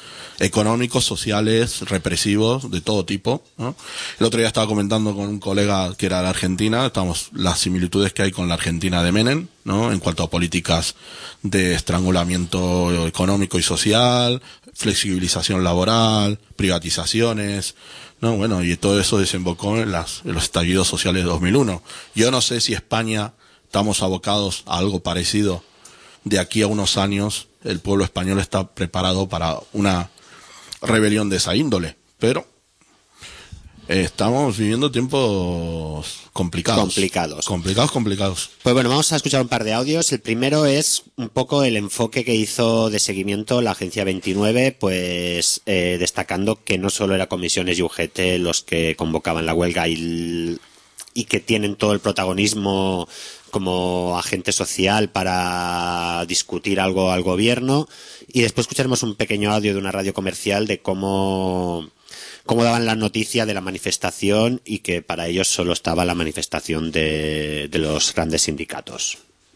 económicos, sociales, represivos, de todo tipo, ¿no? El otro día estaba comentando con un colega que era de Argentina, estamos las similitudes que hay con la Argentina de Menem, ¿no? En cuanto a políticas de estrangulamiento económico y social, flexibilización laboral, privatizaciones, ¿no? Bueno, y todo eso desembocó en, las, en los estallidos sociales de dos mil uno. Yo no sé si España estamos abocados a algo parecido. De aquí a unos años el pueblo español está preparado para una rebelión de esa índole, pero estamos viviendo tiempos complicados. Complicados. Complicados, complicados. Pues bueno, vamos a escuchar un par de audios. El primero es un poco el enfoque que hizo de seguimiento la Agencia veintinueve, pues eh, destacando que no solo era Comisiones y U G T los que convocaban la huelga y, y que tienen todo el protagonismo como agente social para discutir algo al gobierno, y después escucharemos un pequeño audio de una radio comercial de cómo, cómo daban la noticia de la manifestación y que para ellos solo estaba la manifestación de, de los grandes sindicatos.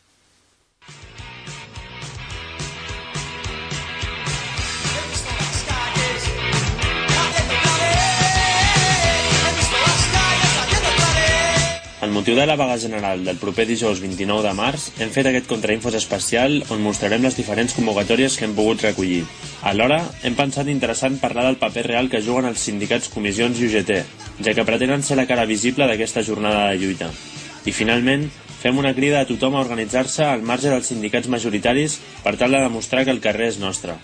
Amb motiu de la vaga general del proper dijous vint-i-nou de març, hem fet aquest contrainfos especial on mostrarem les diferents convocatòries que hem pogut recollir. Alhora, hem pensat interessant parlar del paper real que juguen els sindicats Comissions i U G T, ja que pretenen ser la cara visible d'aquesta jornada de lluita. I finalment, fem una crida a tothom a organitzar-se al marge dels sindicats majoritaris per tal de demostrar que el carrer és nostre.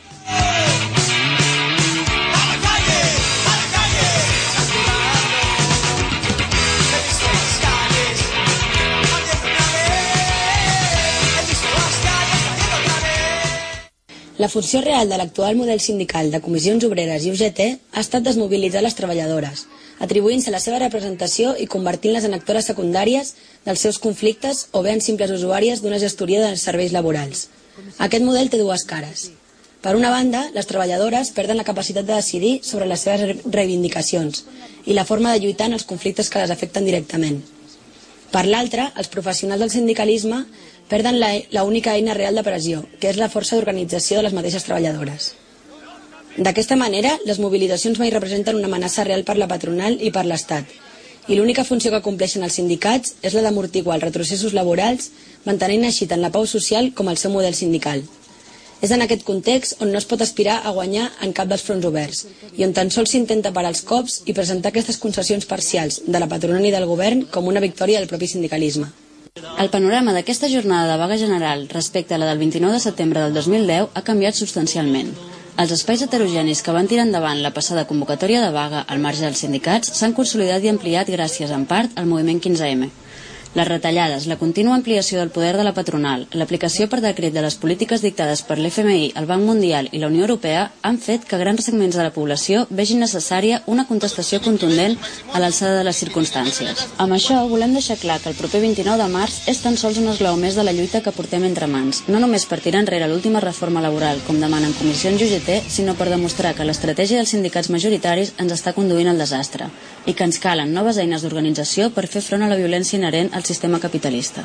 La funció real de l'actual model sindical de comissions obreres i U G T ha estat desmobilitzar les treballadores, atribuint-se la seva representació i convertint-les en actores secundàries dels seus conflictes o bé en simples usuàries d'una gestoria de serveis laborals. Aquest model té dues cares. Per una banda, les treballadores perden la capacitat de decidir sobre les seves reivindicacions i la forma de lluitar en els conflictes que les afecten directament. Per l'altra, els professionals del sindicalisme perden la, la única eina real de pressió, que és la força d'organització de les mateixes treballadores. D'aquesta manera, les mobilitzacions mai representen una amenaça real per la patronal i per l'Estat, i l'única funció que compleixen els sindicats és la d'amortiguar els retrocessos laborals, mantenint així tant la pau social com el seu model sindical. És en aquest context on no es pot aspirar a guanyar en cap dels fronts oberts, i on tan sols s'intenta parar els cops i presentar aquestes concessions parcials de la patronal i del govern com una victòria del propi sindicalisme. El panorama d'aquesta jornada de vaga general respecte a la del vint-i-nou de setembre del dos mil deu ha canviat substancialment. Els espais heterogenis que van tirar endavant la passada convocatòria de vaga al marge dels sindicats s'han consolidat i ampliat gràcies, en part, al moviment quinze eme. Les retallades, la contínua ampliació del poder de la patronal, l'aplicació per decret de les polítiques dictades per l'F M I, el Banc Mundial i la Unió Europea han fet que grans segments de la població vegin necessària una contestació contundent a l'alçada de les circumstàncies. Amb això volem deixar clar que el proper vint-i-nou de març és tan sols un esglau més de la lluita que portem entre mans, no només per tirar enrere l'última reforma laboral, com demanen comissions i U G T, sinó per demostrar que l'estratègia dels sindicats majoritaris ens està conduint al desastre i que ens calen noves eines d'organització per fer front a la violència inherent al sistema capitalista.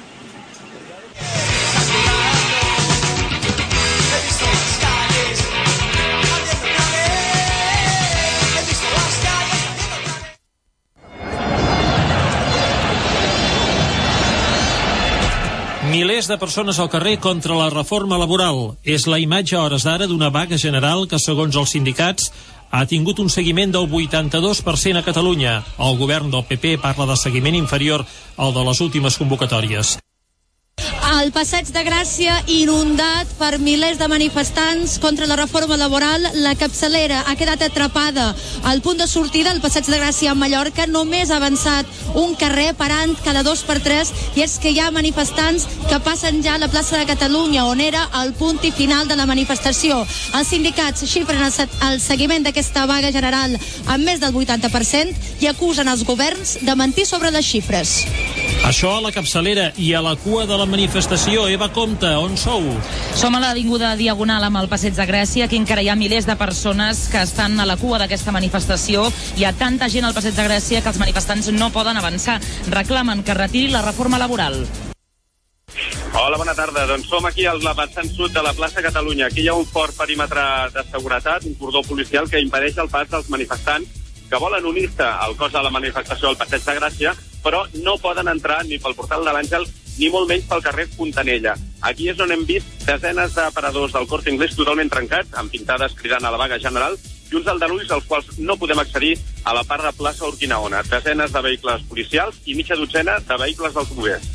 Milers de persones al carrer contra la reforma laboral. És la imatge a hores d'ara d'una vaga general que, segons els sindicats, ha tingut un seguiment del vuitanta-dos per cent a Catalunya. El govern del P P parla de seguiment inferior al de les últimes convocatòries. El Passeig de Gràcia inundat per milers de manifestants contra la reforma laboral. La capçalera ha quedat atrapada al punt de sortida. El Passeig de Gràcia a Mallorca només ha avançat un carrer parant cada dos per tres, i és que hi ha manifestants que passen ja a la plaça de Catalunya, on era el punt i final de la manifestació. Els sindicats xifren el seguiment d'aquesta vaga general amb més del vuitanta per cent i acusen els governs de mentir sobre les xifres. Això a la capçalera i a la cua de la manifestació. Eva Compte, on sou? Som a l'Avinguda Diagonal amb el Passeig de Gràcia. Aquí encara hi ha milers de persones que estan a la cua d'aquesta manifestació. Hi ha tanta gent al Passeig de Gràcia que els manifestants no poden avançar. Reclamen que retiri la reforma laboral. Hola, bona tarda. Doncs som aquí al vessant sud de la plaça Catalunya. Aquí hi ha un fort perímetre de seguretat, un cordó policial que impedeix el pas dels manifestants que volen unir-se al cos de la manifestació al Passeig de Gràcia, però no poden entrar ni pel portal de l'Àngel ni molt menys pel carrer Fontanella. Aquí és on hem vist desenes d'aparadors del Corte Inglés totalment trencats, amb pintades cridant a la vaga general, i uns aldarulls als quals no podem accedir a la part de plaça Urquinaona. Desenes de vehicles policials i mitja dotzena de vehicles d'autobuses.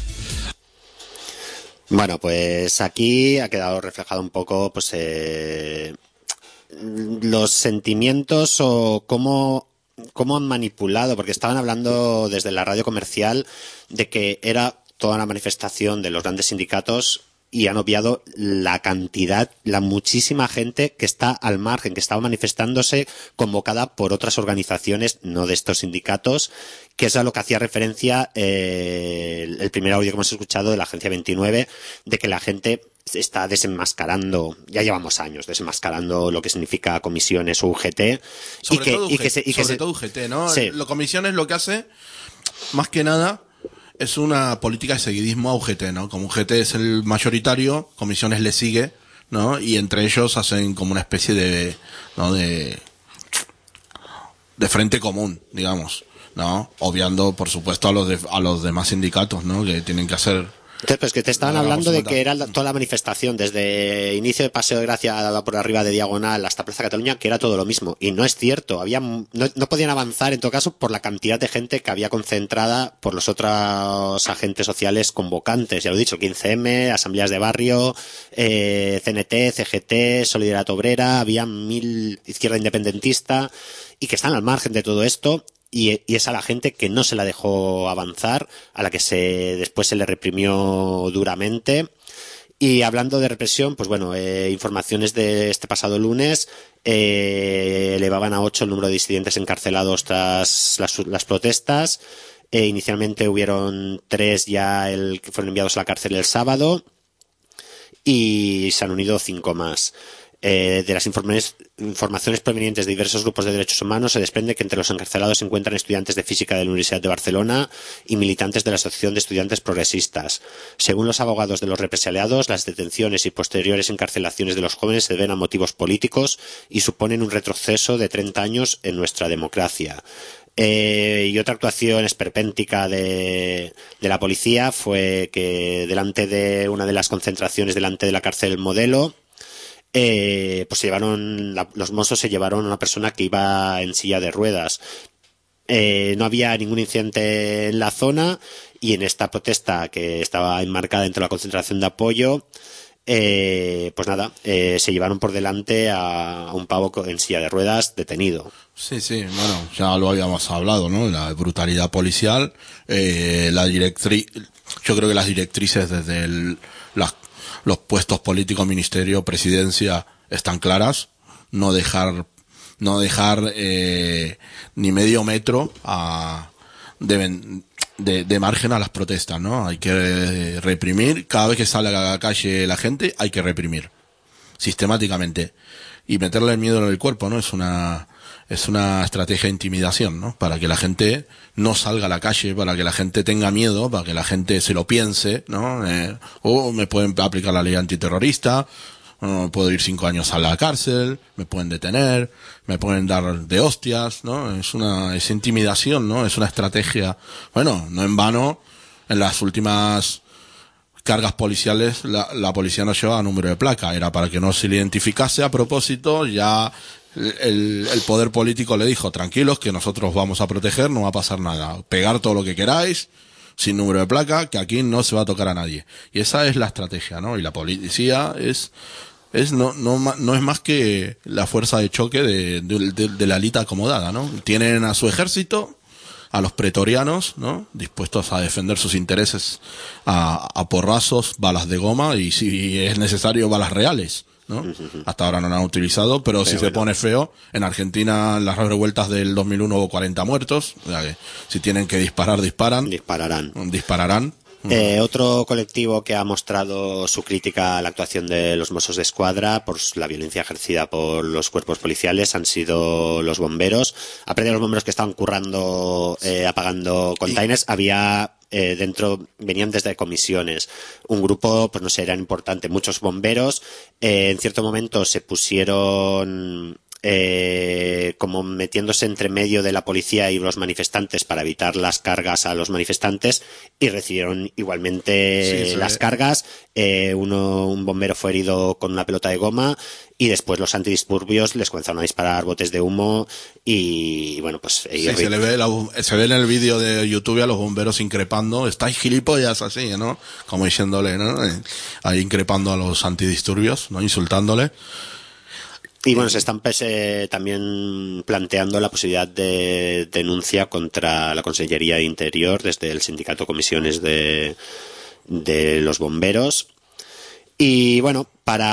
Bueno, pues aquí ha quedado reflejado un poco pues eh, los sentimientos o cómo, cómo han manipulado, porque estaban hablando desde la radio comercial de que era toda una manifestación de los grandes sindicatos y han obviado la cantidad, la muchísima gente que está al margen, que estaba manifestándose convocada por otras organizaciones, no de estos sindicatos, que es a lo que hacía referencia eh, el primer audio que hemos escuchado de la Agencia veintinueve, de que la gente está desenmascarando, ya llevamos años desenmascarando lo que significa comisiones o U G T. Sobre y que, todo, y que se, y que sobre se, todo U G T, ¿no? Sí. Lo comisiones lo que hace, más que nada, es una política de seguidismo a U G T, ¿no? Como U G T es el mayoritario, comisiones le sigue, ¿no? Y entre ellos hacen como una especie de, ¿no? De, de frente común, digamos, ¿no? Obviando, por supuesto, a los de, a los demás sindicatos, ¿no? Que tienen que hacer. Entonces, pues que te estaban hablando de que era toda la manifestación, desde inicio de Paseo de Gracia por arriba de Diagonal hasta Plaza Cataluña, que era todo lo mismo. Y no es cierto. Había, no, no podían avanzar, en todo caso, por la cantidad de gente que había concentrada por los otros agentes sociales convocantes. Ya lo he dicho, quince eme, asambleas de barrio, eh, C N T, C G T, Solidaridad Obrera, había mil izquierda independentista, y que están al margen de todo esto. Y, y es a la gente que no se la dejó avanzar, a la que se después se le reprimió duramente. Y hablando de represión, pues bueno, eh, informaciones de este pasado lunes eh, elevaban a ocho el número de disidentes encarcelados tras las, las protestas. Eh, inicialmente hubieron tres ya el, que fueron enviados a la cárcel el sábado y se han unido cinco más. Eh, de las informes, informaciones provenientes de diversos grupos de derechos humanos se desprende que entre los encarcelados se encuentran estudiantes de física de la Universidad de Barcelona y militantes de la Asociación de Estudiantes Progresistas. Según los abogados de los represaliados, las detenciones y posteriores encarcelaciones de los jóvenes se deben a motivos políticos y suponen un retroceso de treinta años en nuestra democracia. Eh, y otra actuación esperpéntica de, de la policía fue que delante de una de las concentraciones delante de la cárcel Modelo, Eh, pues se llevaron, la, los mozos se llevaron a una persona que iba en silla de ruedas. Eh, no había ningún incidente en la zona y en esta protesta que estaba enmarcada dentro de la concentración de apoyo, eh, pues nada, eh, se llevaron por delante a, a un pavo en silla de ruedas detenido. Sí, sí, bueno, ya lo habíamos hablado, ¿no? La brutalidad policial, eh, la directriz, yo creo que las directrices desde el, las los puestos políticos, ministerio, presidencia, están claras. No dejar, no dejar eh, ni medio metro a, de, de, de margen a las protestas, ¿no? Hay que reprimir. Cada vez que sale a la calle la gente, hay que reprimir. Sistemáticamente. Y meterle el miedo en el cuerpo, ¿no? Es una, es una estrategia de intimidación, ¿no? Para que la gente no salga a la calle, para que la gente tenga miedo, para que la gente se lo piense, ¿no? Eh, o me pueden aplicar la ley antiterrorista, o puedo ir cinco años a la cárcel, me pueden detener, me pueden dar de hostias, ¿no? Es una, es intimidación, ¿no? Es una estrategia. Bueno, no en vano, en las últimas cargas policiales, la, la policía no llevaba número de placa, era para que no se le identificase a propósito, ya el, el poder político le dijo, tranquilos que nosotros vamos a proteger, no va a pasar nada, pegar todo lo que queráis, sin número de placa, que aquí no se va a tocar a nadie. Y esa es la estrategia, ¿no? Y la policía es, es no, no, no es más que la fuerza de choque de, de, de, de la élite acomodada, ¿no? Tienen a su ejército, a los pretorianos, ¿no? Dispuestos a defender sus intereses a, a porrazos, balas de goma y si es necesario balas reales, ¿no? Hasta ahora no lo han utilizado, pero, pero si bueno. se pone feo, en Argentina en las revueltas del dos mil uno hubo cuarenta muertos, o sea que si tienen que disparar, disparan. Dispararán. Dispararán. Eh, otro colectivo que ha mostrado su crítica a la actuación de los Mossos de Escuadra por la violencia ejercida por los cuerpos policiales han sido los bomberos. Aparte de los bomberos que estaban currando, eh, apagando containers, había eh, dentro, venían desde comisiones. Un grupo, pues no sé, era importante, muchos bomberos, eh, en cierto momento se pusieron... Eh, como metiéndose entre medio de la policía y los manifestantes para evitar las cargas a los manifestantes, y recibieron igualmente sí, las ve. cargas. Eh, uno, un bombero fue herido con una pelota de goma, y después los antidisturbios les comenzaron a disparar botes de humo y bueno, pues sí, se le ve la, se ve en el vídeo de YouTube a los bomberos increpando, estáis gilipollas, así, ¿no? Como diciéndole, ¿no? Ahí increpando a los antidisturbios, ¿no? Insultándole. Y bueno, se están eh, también planteando la posibilidad de denuncia contra la Consellería de Interior desde el sindicato Comisiones de, de los bomberos. Y bueno,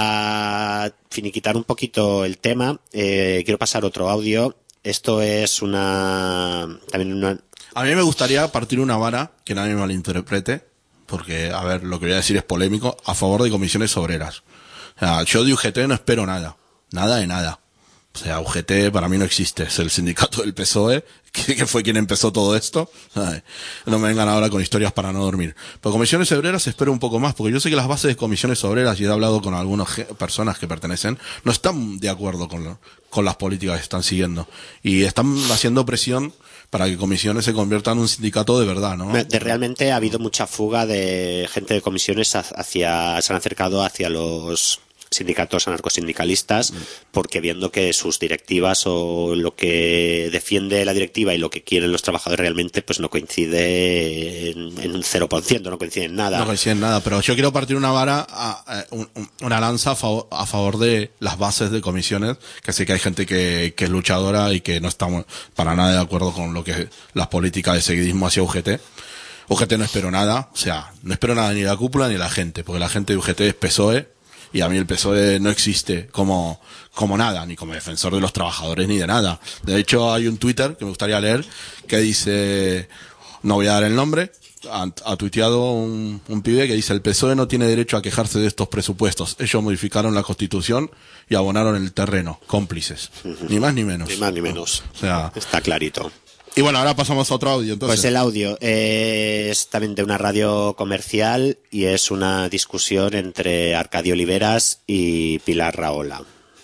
para finiquitar un poquito el tema, eh, quiero pasar otro audio. Esto es una... también una... A mí me gustaría partir una vara, que nadie me malinterprete, porque, a ver, lo que voy a decir es polémico, a favor de comisiones obreras. O sea, yo de U G T no espero nada. Nada de nada. O sea, U G T para mí no existe. Es el sindicato del P S O E, que, que fue quien empezó todo esto. Ay, no me vengan ahora con historias para no dormir. Pero comisiones obreras espero un poco más, porque yo sé que las bases de comisiones obreras, y he hablado con algunas personas que pertenecen, no están de acuerdo con, lo, con las políticas que están siguiendo. Y están haciendo presión para que comisiones se conviertan en un sindicato de verdad, ¿no? De, realmente ha habido mucha fuga de gente de comisiones hacia, se han acercado hacia los sindicatos anarcosindicalistas, porque viendo que sus directivas o lo que defiende la directiva y lo que quieren los trabajadores realmente pues no coincide en, en un cero por ciento, no coincide en nada. No coincide en nada, pero yo quiero partir una vara, a, a, un, una lanza a favor, a favor de las bases de comisiones, que sé que hay gente que, que es luchadora y que no está para nada de acuerdo con lo que las políticas de seguidismo hacia U G T. U G T no espero nada, o sea, no espero nada ni de la cúpula ni de la gente, porque la gente de U G T es P S O E, y a mí el P S O E no existe como, como nada, ni como defensor de los trabajadores, ni de nada. De hecho, hay un Twitter que me gustaría leer, que dice, no voy a dar el nombre, ha, ha tuiteado un, un pibe que dice, el P S O E no tiene derecho a quejarse de estos presupuestos. Ellos modificaron la Constitución y abonaron el terreno, cómplices. Uh-huh. Ni más ni menos. Ni más ni menos. O sea, está clarito. Y bueno, ahora pasamos a otro audio, entonces. Pues el audio eh, es también de una radio comercial y es una discusión entre Arcadio Oliveras y Pilar Rahola.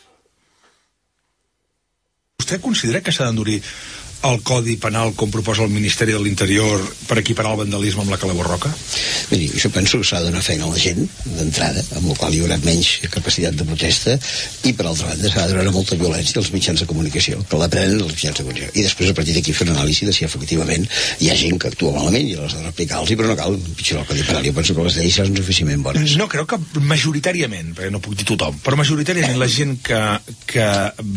¿Usted considera que s'ha d'endurir el Codi Penal com proposa el Ministeri de l'Interior per equiparar el vandalisme amb la Calabó Roca? Miri, jo penso que s'ha de donar feina a la gent d'entrada, amb la qual hi haurà menys capacitat de protesta, i per altra banda s'ha de donar molta violència als mitjans de comunicació, que l'aprenen els mitjans de comunicació, i després a partir d'aquí fer una anàlisi de si efectivament hi ha gent que actua malament i les ha de replicar-los, però no cal pitjorar el Codi Penal. Jo penso que les lleis són suficientment bones. No, crec que majoritàriament, perquè no puc dir tothom, però majoritàriament la gent que, que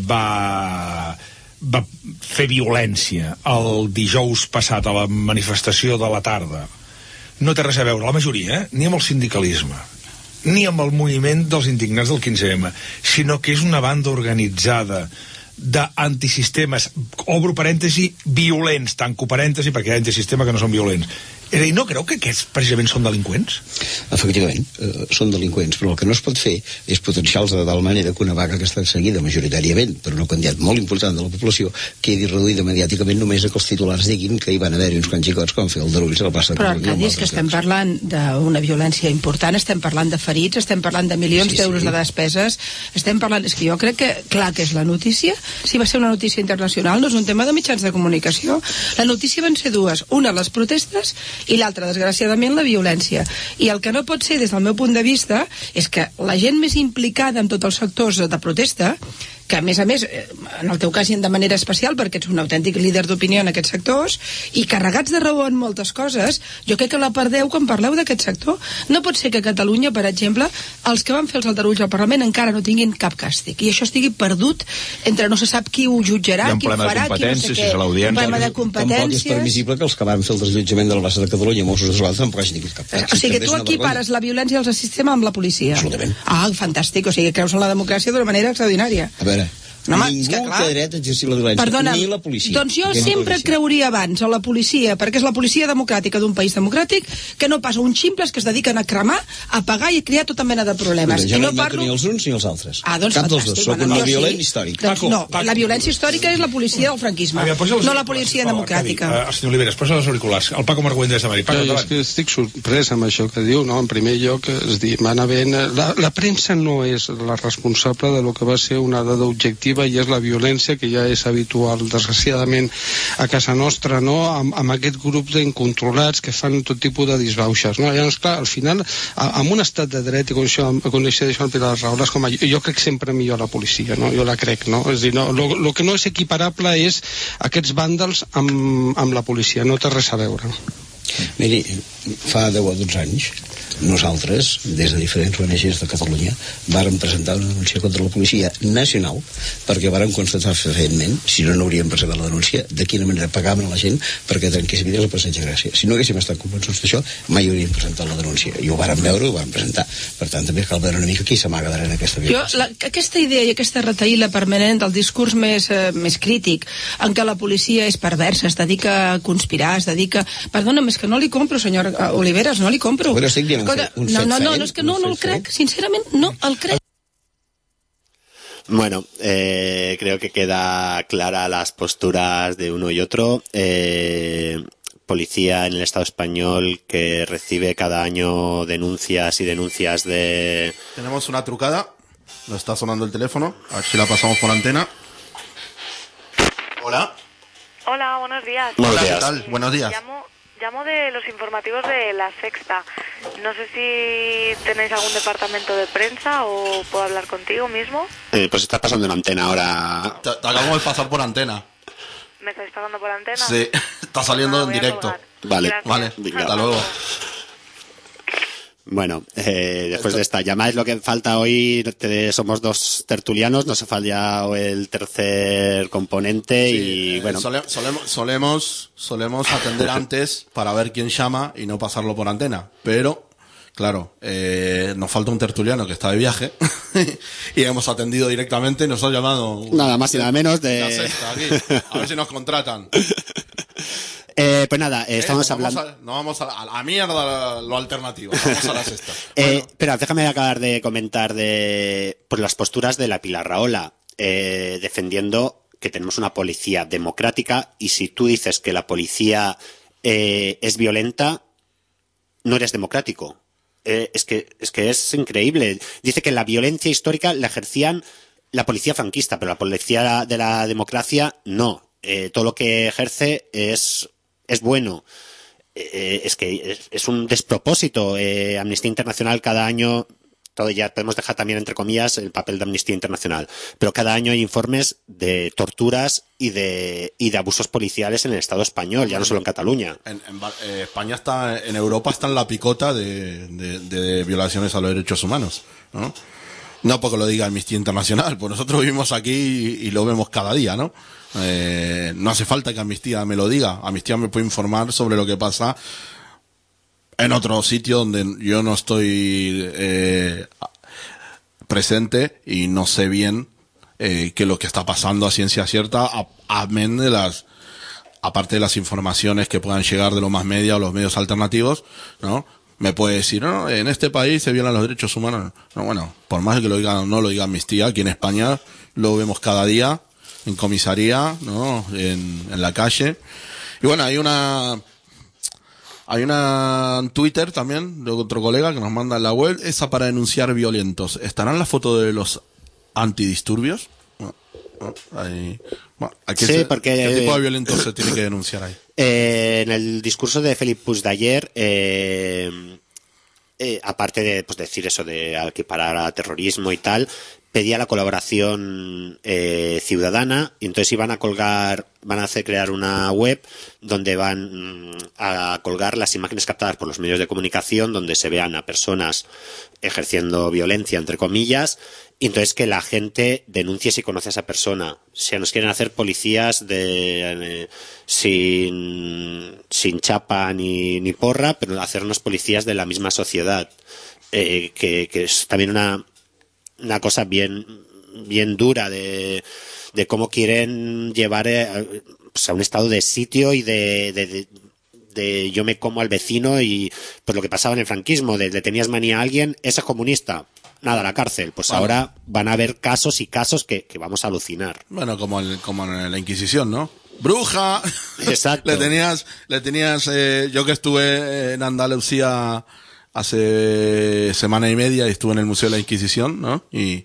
va... va fer violència el dijous passat a la manifestació de la tarda no té res a veure, la majoria, eh? Ni amb el sindicalisme ni amb el moviment dels indignats del quinze eme, sinó que és una banda organitzada d'antisistemes, obro parèntesi, violents, tanco parèntesi perquè hi ha antisistema que no són violents. És a dir, no creu que aquests precisament són delinqüents? Efectivament, eh, són delinqüents, però el que no es pot fer és potenciar-los de tal manera que una vaga que està seguida majoritàriament per una quantitat molt important de la població quedi reduïda mediàticament només a que els titulars diguin que hi van haver-hi uns quants xicots com fer el Darulls a la plaça de Però Catalunya. Arcadi, és que estem parlant d'una violència important, estem parlant de ferits, estem parlant de milions Sí, sí. d'euros de despeses, estem parlant... És que jo crec que, clar que és la notícia, si va ser una notícia internacional, no és un tema de mitjans de comunicació. La notícia van ser dues, una les protestes i l'altra, desgraciadament, la violència. I el que no pot ser, des del meu punt de vista, és que la gent més implicada en tots els sectors de protesta, que a més a més, en el teu cas i de manera especial, perquè ets un autèntic líder d'opinió en aquests sectors, i carregats de raó en moltes coses, jo crec que la perdeu quan parleu d'aquest sector. No pot ser que a Catalunya, per exemple, els que van fer els aldarulls al Parlament encara no tinguin cap càstig, i això estigui perdut entre no se sap qui ho jutjarà, qui ho farà, qui no sé què. Un problema de competències. Tampoc és permissible que els que van fer el desallotjament de la plaça de Catalunya, Mossos d'Esquadra, tampoc hagin tingut cap càstig. O sigui, tu equipares la violència del sistema amb la policia. Absolutament. Ah, fantàstic, o sigui, creus en la democràcia d'una manera extraordinària. A veure, No, home, Ningú és que, clar, té dret a exercir la violència, perdona, ni la policia. doncs jo Que no sempre policia. creuria abans a la policia, perquè és la policia democràtica d'un país democràtic, que no passa uns ximples que es dediquen a cremar, a pagar i a crear tota mena de problemes. Però jo I no no invento parlo... ni els uns ni els altres. Ah, doncs Cap dels fantàstic. dos, soc Bueno, un jo sí. violent històric. Doncs Paco, no, Paco. la violència històrica és la policia del franquisme, Aviam, posa els no la auriculars, policia per favor, democràtica. Arcadi. Uh, senyor Oliveres, posa els auriculars. El Paco Margüent des de Madrid. Paco, Jo, és endavant. que estic sorprès amb això que diu, no? En primer lloc, es diu, van havent... La, la premsa no és la responsable de lo que va ser una dada objectiva i és la violència que ja és habitual, desgraciadament, a casa nostra, no? Amb, amb aquest grup d'incontrolats que fan tot tipus de disbauxes, no? Llavors, clar, al final, a, amb un estat de dret i com això, com això deixa el Pilar Raholes, com a, jo crec sempre millor la policia, no? Jo la crec, no? És a dir, no, lo, lo que no és equiparable és aquests vàndals amb, amb la policia, no té res a veure. Miri, fa deu o dotze anys nosaltres, des de diferents O N Ges de Catalunya, vàrem presentar una denúncia contra la policia nacional perquè vàrem constatar fefaentment, si no, no hauríem presentat la denúncia, de quina manera pagaven a la gent perquè trenqués vidres al Passeig de Gràcia. Si no haguéssim estat convençuts d'això, mai hauríem presentat la denúncia. I ho vàrem veure, ho vàrem presentar. Per tant, també cal veure una mica qui s'amaga darrere aquesta Jo, violència. la, aquesta idea i aquesta retaïla permanent del discurs més, eh, més crític, en què la policia és perversa, es dedica a conspirar, es dedica... Perdona'm, és que no li compro, senyor eh, Oliveres, no li compro. Però estic dient un Escolta, fet- un no, fet no, no, feint, no, és que un no, no fet el crec, sincerament, no el crec. Bueno, eh, creo que queda clara las posturas de uno y otro. Eh, policía en el Estado español que recibe cada año denuncias y denuncias de... Tenemos una trucada. Nos está sonando el teléfono. A ver si la pasamos por antena. Hola. Hola, buenos días. Hola, ¿qué tal? Buenos días. Llamo, llamo de los informativos de La Sexta. No sé si tenéis algún departamento de prensa o puedo hablar contigo mismo. Eh, pues estás pasando en antena ahora. Te, te acabamos de pasar por antena. ¿Me estáis pasando por antena? Sí, está saliendo Ah, en voy a directo. colgar. Vale. Gracias. Vale, Venga. hasta luego. Bueno, eh, después de esta llamada es lo que falta hoy. Te- somos dos tertulianos, nos ha fallado el tercer componente y Eh, bueno. sole- solemos, solemos, solemos atender antes para ver quién llama y no pasarlo por antena. Pero, claro, eh, nos falta un tertuliano que está de viaje y hemos atendido directamente y nos ha llamado... Nada más y nada menos de- La Sexta, aquí. A ver si nos contratan. Eh, pues nada, eh, estamos Eh, nos hablando. vamos a- no vamos a, a la mierda lo alternativo, vamos a la Sexta. Eh, Espera, déjame acabar de comentar de pues, las posturas de la Pilar Rahola, eh, defendiendo que tenemos una policía democrática y si tú dices que la policía eh, es violenta, no eres democrático. Eh, es que es que es increíble. Dice que la violencia histórica la ejercían la policía franquista, pero la policía de la democracia no. Eh, todo lo que ejerce es es bueno. Eh, es que es, es un despropósito. Eh, Amnistía Internacional cada año, todo ya podemos dejar también entre comillas el papel de Amnistía Internacional, pero cada año hay informes de torturas y de y de abusos policiales en el Estado español, ya no solo en Cataluña. En, en Ba- eh, España está, en Europa está en la picota de, de- de violaciones a los derechos humanos, ¿no? No porque lo diga Amnistía Internacional, pues nosotros vivimos aquí y, y lo vemos cada día, ¿no? Eh, no hace falta que Amnistía me lo diga. Amnistía me puede informar sobre lo que pasa en otro sitio donde yo no estoy eh, presente y no sé bien eh, qué es lo que está pasando a ciencia cierta, a- amén de las aparte de las informaciones que puedan llegar de los más media o los medios alternativos, ¿no? Me puede decir, no, en este país se violan los derechos humanos. No, bueno, por más que lo diga, no lo diga Amnistía, aquí en España lo vemos cada día, en comisaría, ¿no? En, en la calle. Y bueno, hay una, hay una en Twitter también, de otro colega que nos manda en la web, esa para denunciar violentos. ¿Estarán las fotos de los antidisturbios? No, no, ahí, bueno, ¿a qué, Sí, se- porque- ¿qué tipo de violentos se tiene que denunciar ahí? Eh, en el discurso de Felip Puig de ayer, eh, eh, aparte de pues, decir eso de equiparar a terrorismo y tal, pedía la colaboración eh, ciudadana y entonces iban a colgar, van a hacer crear una web donde van mm, a colgar las imágenes captadas por los medios de comunicación donde se vean a personas ejerciendo violencia, entre comillas, y entonces que la gente denuncie si conoce a esa persona. Si nos quieren hacer policías de eh, sin, sin chapa ni, ni porra, pero hacernos policías de la misma sociedad. Eh, que, que es también una, una cosa bien, bien dura de de cómo quieren llevar eh, pues a un estado de sitio y de, de, de, de yo me como al vecino, y pues lo que pasaba en el franquismo, de le tenías manía a alguien, ese es comunista, nada, a la cárcel. Pues bueno, ahora van a haber casos y casos que, que vamos a alucinar. Bueno, como, el, como en la Inquisición, ¿no? ¡Bruja! Exacto. le tenías, le tenías eh, yo que estuve en Andalucía hace semana y media y estuve en el Museo de la Inquisición, ¿no? Y,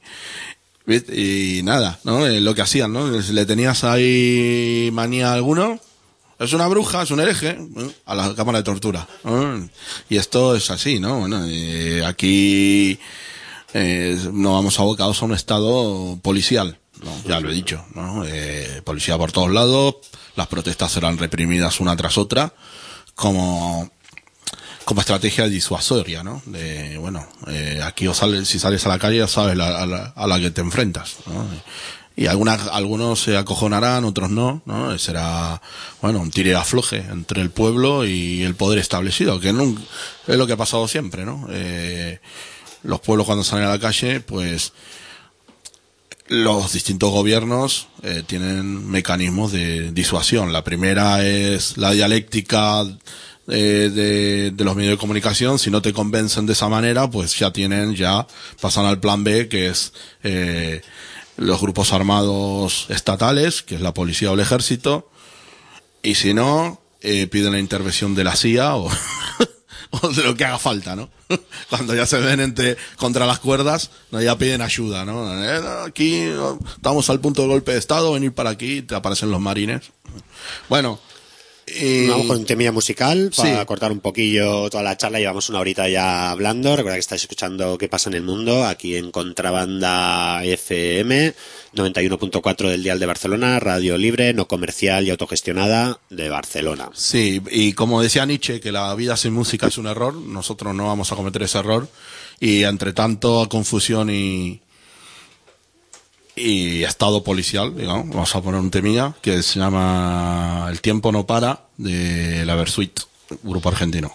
y nada, ¿no? Eh, lo que hacían, ¿no? Le tenías ahí manía a alguno, es una bruja, es un hereje, ¿no? A la cámara de tortura, ¿no? Y esto es así, ¿no? Bueno, eh, aquí eh, nos vamos abocados a un estado policial, ¿no? Ya lo he dicho, ¿no? Eh, policía por todos lados, las protestas serán reprimidas una tras otra, como como estrategia disuasoria, ¿no? De, bueno, eh, aquí o sales, si sales a la calle ya sabes la, a, la, a la que te enfrentas, ¿no? Y algunas, algunos se acojonarán, otros no, ¿no? Será, bueno, un tire y afloje entre el pueblo y el poder establecido, que nunca, es lo que ha pasado siempre, ¿no? Eh, los pueblos cuando salen a la calle, pues, los distintos gobiernos eh, tienen mecanismos de disuasión. La primera es la dialéctica eh, de, de los medios de comunicación. Si no te convencen de esa manera, pues ya tienen, ya pasan al plan B, que es eh, los grupos armados estatales, que es la policía o el ejército. Y si no, eh, piden la intervención de la C I A o... o de lo que haga falta, ¿no? Cuando ya se ven entre, contra las cuerdas, ¿no? Ya piden ayuda, ¿no? Eh, aquí estamos al punto de golpe de estado, venir para aquí, te aparecen los marines. Bueno, y... vamos con un temilla musical para sí. cortar un poquillo toda la charla. Llevamos una horita ya hablando. Recuerda que estáis escuchando ¿Qué pasa en el mundo? Aquí en Contrabanda F M, noventa y uno punto cuatro del dial de Barcelona, radio libre, no comercial y autogestionada de Barcelona. Sí, y como decía Nietzsche, que la vida sin música es un error, nosotros no vamos a cometer ese error. Y entre tanto confusión y y estado policial, digamos, vamos a poner un temilla que se llama El tiempo no para, de la Versuit, grupo argentino.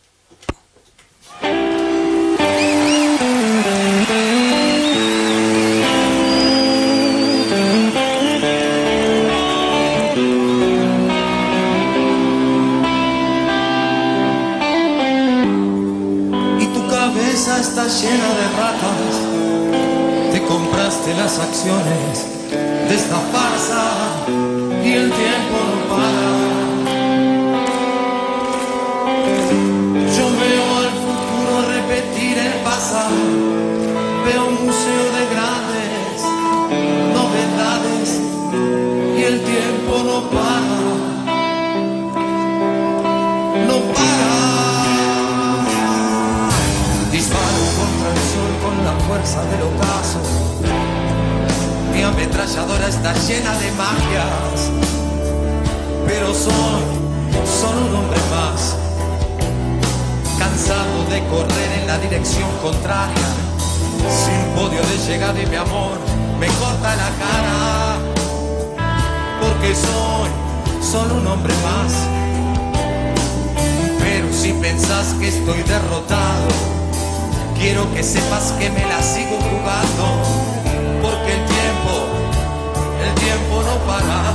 Y tu cabeza está llena de ratas. Te compraste las acciones de esta farsa y el tiempo no para. Yo veo al futuro repetir el pasado, veo un museo de grandes novedades y el tiempo no para, no para. Disparo contra el sol con la fuerza del ocaso. Mi ametralladora está llena de magias, pero soy solo un hombre más, cansado de correr en la dirección contraria, sin podio de llegar y mi amor me corta la cara, porque soy solo un hombre más. Pero si pensás que estoy derrotado, quiero que sepas que me la sigo jugando, porque el tiempo, el tiempo no para.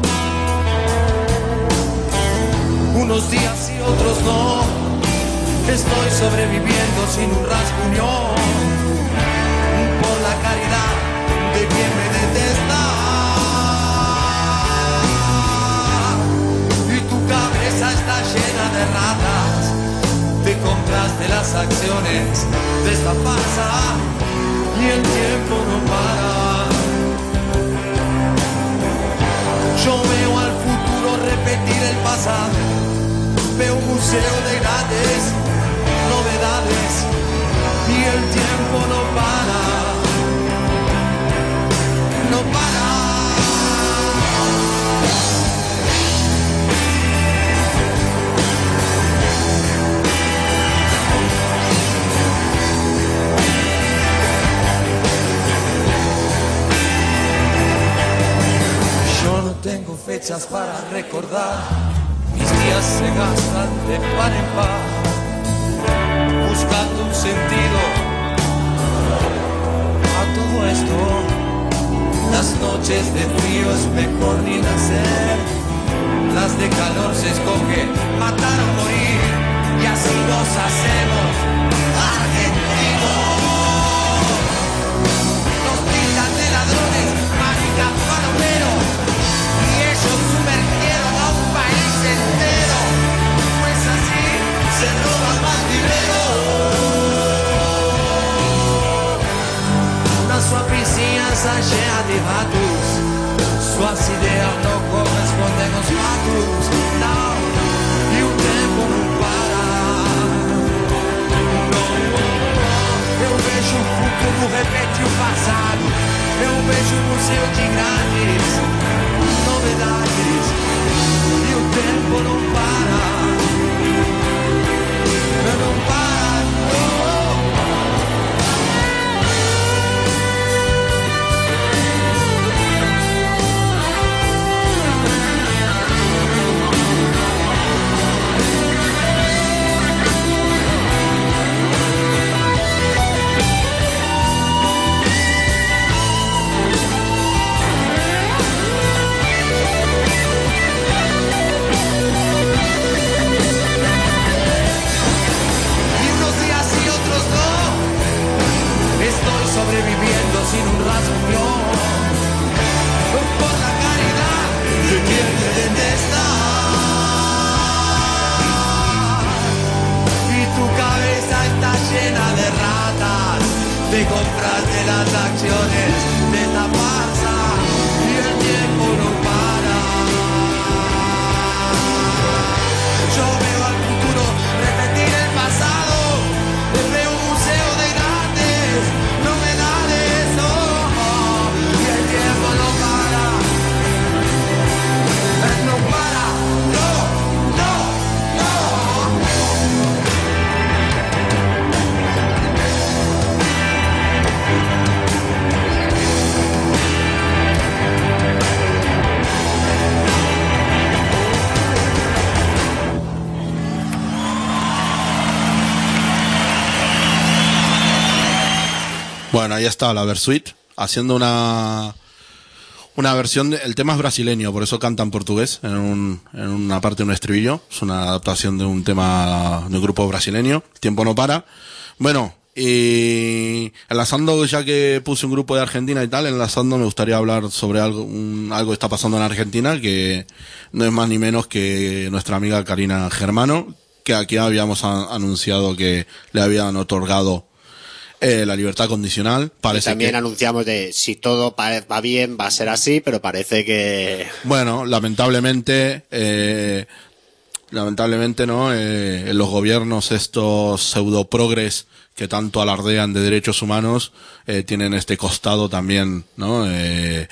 Unos días y otros no, estoy sobreviviendo sin un rasguñón, por la caridad de quien me detesta. Y tu cabeza está llena de ratas. Te compraste las acciones de esta farsa y el tiempo no para. Yo veo al futuro repetir el pasado, veo un museo de grandes novedades y el tiempo no para, no para. Tengo fechas para recordar, mis días se gastan de par en par, buscando un sentido a todo esto. Las noches noches de frío es mejor ni nacer. Las de calor se escoge matar o morir, y así nos hacemos argentinos. Nos tildan de ladrones, maricas, palomeros, y ellos sumergieron a un país entero. Pues así se roba más dinero. Una sua vizinhança cheia de ratos, suas ideias não correspondem aos fatos, não, e o tempo não para. Não, eu vejo o futuro repetir o passado, eu vejo um museu de grandes novidades, e o tempo não para, não para, não. Sobreviviendo sin un rasguñón, por la caridad de quien te detesta. Y tu cabeza está llena de ratas, de comprarte las acciones de esta farsa, y el tiempo no para. Yo veo al futuro repetir el pasado, veo un museo de grandes novedades, oh, y el tiempo no para, no para, no, no, Bueno, ahí está la Versuit haciendo una una versión de, el tema es brasileño, por eso canta en portugués en, un, en una parte de un estribillo. Es una adaptación de un tema de un grupo brasileño. El tiempo no para. Bueno, y enlazando, ya que puse un grupo de Argentina y tal, enlazando me gustaría hablar sobre algo, un, algo que está pasando en Argentina, que no es más ni menos que nuestra amiga Karina Germano, que aquí habíamos a, anunciado que le habían otorgado Eh, la libertad condicional. Parece y también que... anunciamos de si todo va bien va a ser así, pero parece que bueno, lamentablemente eh, lamentablemente no eh, los gobiernos estos pseudo progres que tanto alardean de derechos humanos eh, tienen este costado también, ¿no? Eh,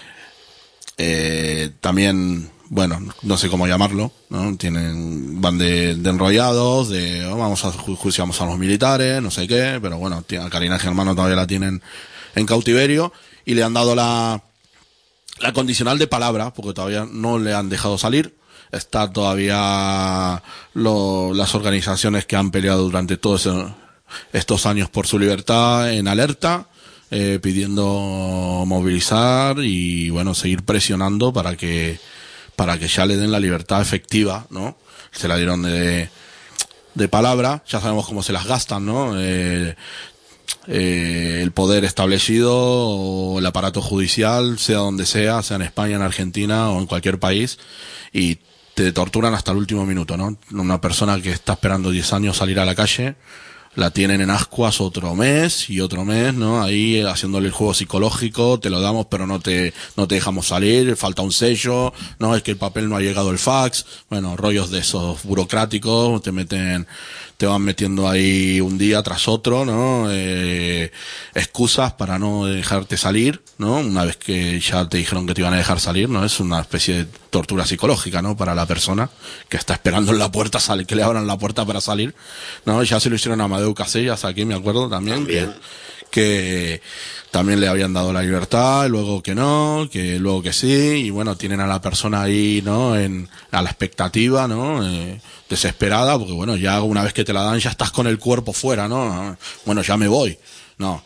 eh, también, bueno, no sé cómo llamarlo, ¿no? Tienen, van de, de enrollados, de oh, vamos a ju juiciamos a los militares, no sé qué, pero bueno, a Karina Germano todavía la tienen en cautiverio y le han dado la, la condicional de palabra, porque todavía no le han dejado salir. Está todavía lo, las organizaciones que han peleado durante todos estos años por su libertad en alerta, eh, pidiendo movilizar y bueno, seguir presionando para que para que ya le den la libertad efectiva, ¿no? Se la dieron de, de palabra, ya sabemos cómo se las gastan, ¿no? Eh, eh, el poder establecido o el aparato judicial, sea donde sea, sea en España, en Argentina o en cualquier país, y te torturan hasta el último minuto, ¿no? Una persona que está esperando diez años salir a la calle, la tienen en ascuas otro mes y otro mes, ¿no? Ahí haciéndole el juego psicológico, te lo damos pero no te no te dejamos salir, falta un sello, no, es que el papel no ha llegado el fax, bueno, rollos de esos burocráticos, te meten, te van metiendo ahí un día tras otro, ¿no? Eh, excusas para no dejarte salir, ¿no? Una vez que ya te dijeron que te iban a dejar salir, ¿no? Es una especie de tortura psicológica, ¿no? Para la persona que está esperando en la puerta, sale, que le abran la puerta para salir, ¿no? Ya se lo hicieron a Amadeu Casellas aquí, me acuerdo también, también. Que, que también le habían dado la libertad, luego que no, que luego que sí, y bueno, tienen a la persona ahí, ¿no? En, a la expectativa, ¿no? Eh, desesperada, porque bueno, ya una vez que te la dan ya estás con el cuerpo fuera, ¿no? Bueno, ya me voy, no.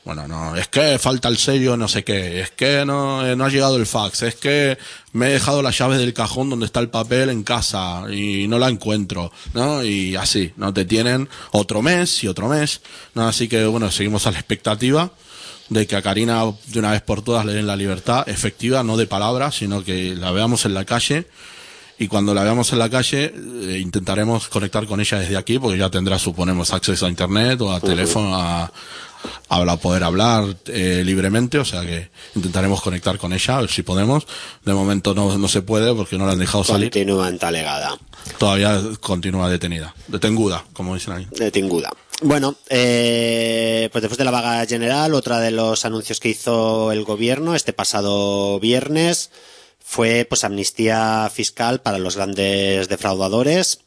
Bueno, no, es que falta el sello, no sé qué, es que no, eh, no ha llegado el fax, es que me he dejado las llaves del cajón donde está el papel en casa y no la encuentro, ¿no? Y así, ¿no? Te tienen otro mes y otro mes, ¿no? Así que, bueno, seguimos a la expectativa de que a Karina de una vez por todas le den la libertad efectiva, no de palabras, sino que la veamos en la calle. Y cuando la veamos en la calle, eh, intentaremos conectar con ella desde aquí, porque ya tendrá, suponemos, acceso a internet o a teléfono, a, a poder hablar eh, libremente, o sea que intentaremos conectar con ella, a ver si podemos. De momento no, no se puede porque no la han dejado salir. Continúa entalegada. Todavía continúa detenida. Detenguda, como dicen ahí. Detenguda. Bueno, eh, pues después de la vaga general, otra de los anuncios que hizo el gobierno este pasado viernes fue pues amnistía fiscal para los grandes defraudadores.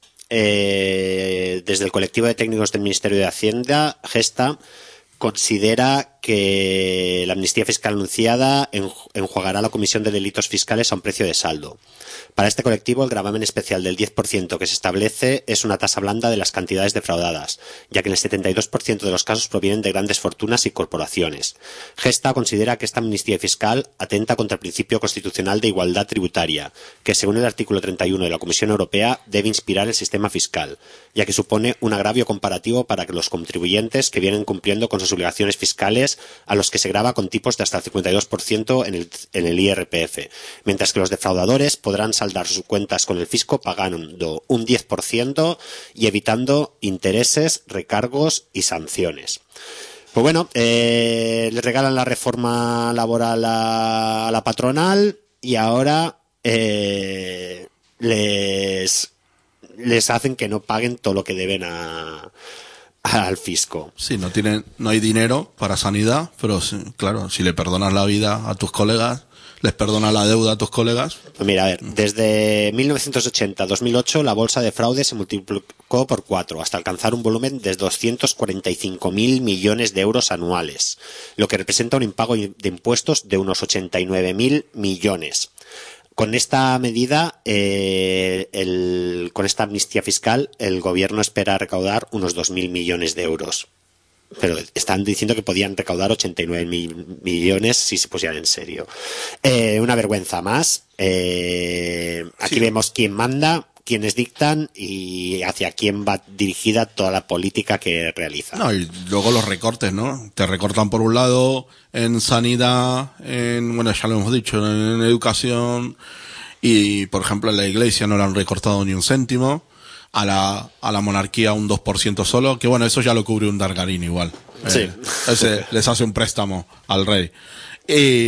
Eh, desde el colectivo de técnicos del Ministerio de Hacienda, Gesta, considera que la amnistía fiscal anunciada enjuagará la comisión de delitos fiscales a un precio de saldo. Para este colectivo, el gravamen especial del diez por ciento que se establece es una tasa blanda de las cantidades defraudadas, ya que el setenta y dos por ciento de los casos provienen de grandes fortunas y corporaciones. Gesta considera que esta amnistía fiscal atenta contra el principio constitucional de igualdad tributaria, que según el artículo treinta y uno de la Comisión Europea debe inspirar el sistema fiscal, ya que supone un agravio comparativo para que los contribuyentes que vienen cumpliendo con sus obligaciones fiscales, a los que se grava con tipos de hasta el cincuenta y dos por ciento en el, en el I R P F, mientras que los defraudadores podrán saldar sus cuentas con el fisco pagando un diez por ciento y evitando intereses, recargos y sanciones. Pues bueno, eh, les regalan la reforma laboral a, a la patronal y ahora eh, les, les hacen que no paguen todo lo que deben a, a, al fisco. Sí, no tienen, no hay dinero para sanidad, pero sí, claro, si le perdonas la vida a tus colegas, les perdona la deuda a tus colegas. Pues mira, a ver, desde mil novecientos ochenta a dos mil ocho la bolsa de fraude se multiplicó por cuatro hasta alcanzar un volumen de doscientos cuarenta y cinco mil millones de euros anuales, lo que representa un impago de impuestos de unos ochenta y nueve mil millones. Con esta medida, eh, el, con esta amnistía fiscal, el gobierno espera recaudar unos dos mil millones de euros. Pero están diciendo que podían recaudar ochenta y nueve mil millones si se pusieran en serio. Eh, una vergüenza más. Eh, aquí sí. Vemos quién manda, quiénes dictan y hacia quién va dirigida toda la política que realiza. No, y luego los recortes, ¿no? Te recortan por un lado en sanidad, en, bueno, ya lo hemos dicho, en educación y, por ejemplo, en la iglesia no le han recortado ni un céntimo. A la, a la monarquía un dos por ciento solo, que bueno, eso ya lo cubre un Dargarín igual. Sí. Eh, ese les hace un préstamo al rey. Y,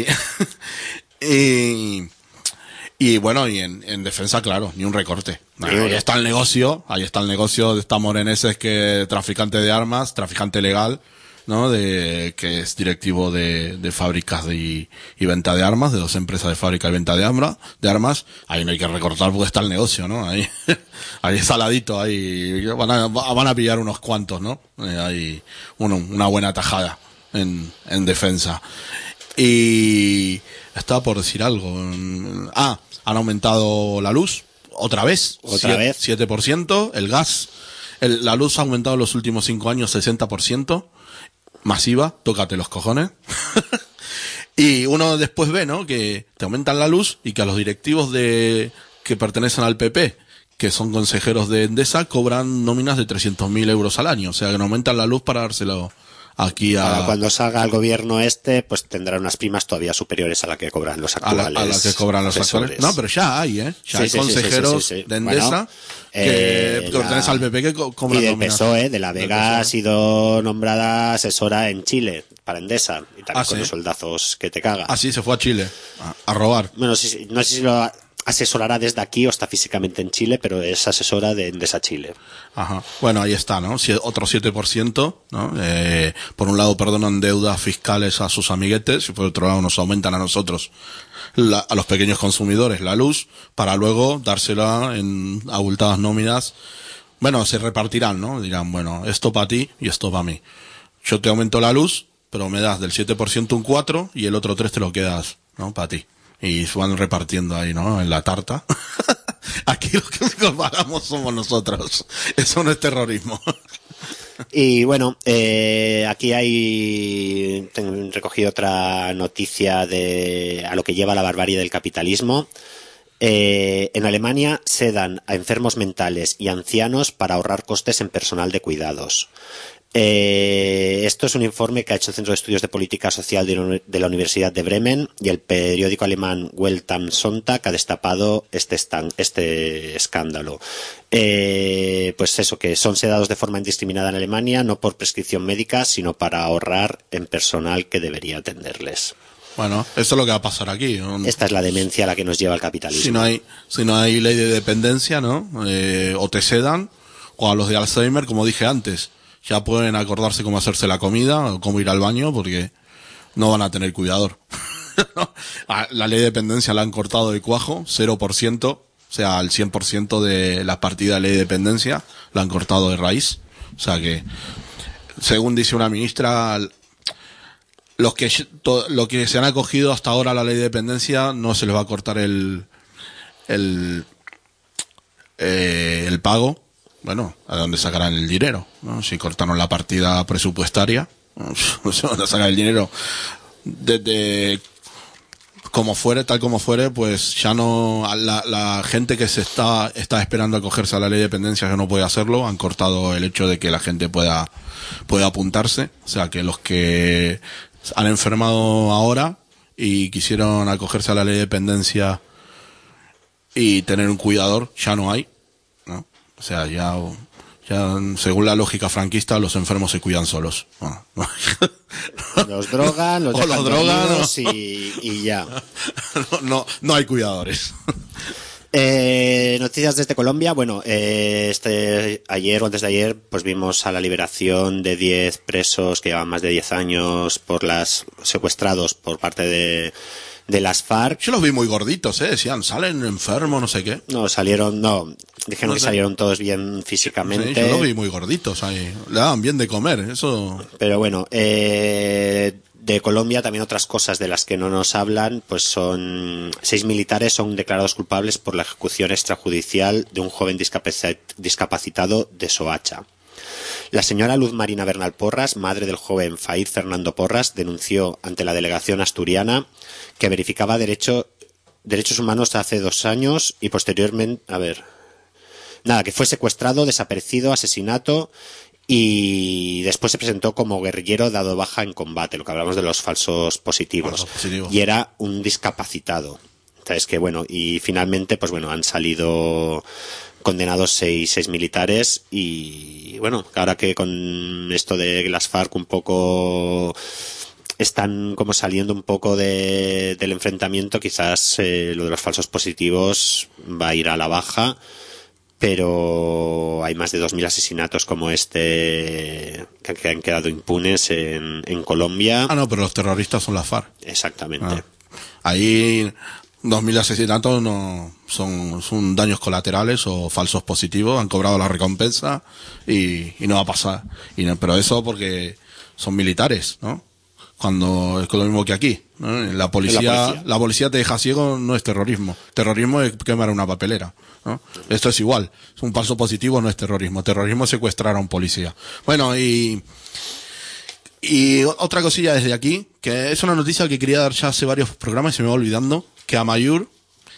y, y bueno, y en, en defensa, claro, ni un recorte. Ahí, ahí está el negocio, ahí está el negocio de esta Moreneses, que traficante de armas, traficante legal, ¿no? De, que es directivo de, de fábricas de, y, y venta de armas, de dos empresas de fábrica y venta de, arma, de armas. Ahí no hay que recortar porque está el negocio, ¿no? Ahí, ahí saladito, ahí van a, van a pillar unos cuantos, ¿no? Eh, hay uno, una buena tajada en, en defensa. Y estaba por decir algo. Ah, han aumentado la luz, otra vez. Otra siete, vez. siete por ciento, el gas. El, la luz ha aumentado en los últimos cinco años sesenta por ciento. Masiva, tócate los cojones. Y uno después ve, ¿no? Que te aumentan la luz y que a los directivos de que pertenecen al P P, que son consejeros de Endesa, cobran nóminas de trescientos mil euros al año. O sea, que no aumentan la luz para dárselo aquí a... Ahora, cuando salga el gobierno este, pues tendrán unas primas todavía superiores a la que cobran los actuales. A la, a la que cobran los asesores. actuales. No, pero ya hay, ¿eh? Ya sí, hay sí, consejeros sí, sí, sí, sí. de Endesa bueno, que, eh, que pertenecen al P P que co cobran y del nóminas. P S O E, de la Vega ha sido nombrada asesora en Chile para Endesa y también Ah, con ¿sí? los soldazos que te caga. Ah, sí, se fue a Chile a, a robar. Bueno, sí, no sé si lo asesorará desde aquí o está físicamente en Chile, pero es asesora de Endesa Chile. Ajá. Bueno, ahí está, ¿no? Si- Otro siete por ciento, ¿no? Eh, por un lado perdonan deudas fiscales a sus amiguetes y por otro lado nos aumentan a nosotros, la, a los pequeños consumidores, la luz, para luego dársela en abultadas nóminas. Bueno, se repartirán, ¿no? Dirán, bueno, esto para ti y esto para mí. Yo te aumento la luz, pero me das del siete por ciento un cuatro y el otro tres te lo quedas, ¿no? Para ti. Y se van repartiendo ahí, ¿no? En la tarta. Aquí lo que nos pagamos somos nosotros. Eso no es terrorismo. Y bueno, eh, aquí hay tengo recogido otra noticia de a lo que lleva la barbarie del capitalismo. Eh, en Alemania sedan a enfermos mentales y ancianos para ahorrar costes en personal de cuidados. Eh, esto es un informe que ha hecho el Centro de Estudios de Política Social de, de la Universidad de Bremen, y el periódico alemán Welt am Sonntag ha destapado este, estan, este escándalo. Eh, pues eso, que son sedados de forma indiscriminada en Alemania, no por prescripción médica, sino para ahorrar en personal que debería atenderles. Bueno, esto es lo que va a pasar aquí. Esta es la demencia a la que nos lleva el capitalismo. Si no hay, si no hay ley de dependencia, ¿no? Eh, o te sedan, o a los de Alzheimer, como dije antes, ya pueden acordarse cómo hacerse la comida o cómo ir al baño, porque no van a tener cuidador. La ley de dependencia la han cortado de cuajo, cero por ciento, o sea, el cien por ciento de las partidas de ley de dependencia la han cortado de raíz. O sea que, según dice una ministra, los que to, lo que se han acogido hasta ahora a la ley de dependencia no se les va a cortar el el eh, el pago. Bueno, ¿a dónde sacarán el dinero? ¿No? Si cortaron la partida presupuestaria, no se van a sacar el dinero. Desde como fuere, tal como fuere, pues ya no, la, la gente que se está está esperando acogerse a la ley de dependencia ya no puede hacerlo. Han cortado el hecho de que la gente pueda pueda apuntarse, o sea que los que han enfermado ahora y quisieron acogerse a la ley de dependencia y tener un cuidador, ya no hay, ¿no? O sea, ya, ya según la lógica franquista, los enfermos se cuidan solos. Bueno, no. Los drogan, los, o los drogan ¿no? y, y ya. No, no, no hay cuidadores. Eh, noticias desde Colombia. Bueno, eh, este ayer o antes de ayer, pues vimos a la liberación de diez presos que llevan más de diez años por las secuestrados por parte de de las FARC. Yo los vi muy gorditos, ¿eh? Decían, salen enfermos, no sé qué. No, salieron, no, dijeron No que sé. salieron todos bien físicamente. Sí, yo los vi muy gorditos ahí. Le daban bien de comer, eso. Pero bueno, eh, de Colombia también otras cosas de las que no nos hablan, pues son seis militares son declarados culpables por la ejecución extrajudicial de un joven discapaci- discapacitado de Soacha. La señora Luz Marina Bernal Porras, madre del joven Faid Fernando Porras, denunció ante la delegación asturiana que verificaba derecho, derechos humanos hace dos años y posteriormente, a ver, nada, que fue secuestrado, desaparecido, asesinato y después se presentó como guerrillero dado baja en combate, lo que hablamos de los falsos positivos, Falsos positivos. y era un discapacitado. Entonces que bueno, y finalmente pues bueno, han salido condenados seis, seis militares y bueno, ahora que con esto de las FARC un poco están como saliendo un poco de, del enfrentamiento, quizás eh, lo de los falsos positivos va a ir a la baja, pero hay más de dos mil asesinatos como este que, que han quedado impunes en, en Colombia. Ah, no, pero los terroristas son las FARC. Exactamente. Ah. Ahí dos mil asesinatos no son, son daños colaterales o falsos positivos, han cobrado la recompensa y, y no va a pasar. Y no, pero eso porque son militares, ¿no? Cuando es lo mismo que aquí, ¿no? La policía, La policía. la policía te deja ciego, no es terrorismo. Terrorismo es quemar una papelera, ¿no? Esto es igual. Es un falso positivo, no es terrorismo. Terrorismo es secuestrar a un policía. Bueno, y y otra cosilla desde aquí, que es una noticia que quería dar ya hace varios programas y se me va olvidando, que Amaiur,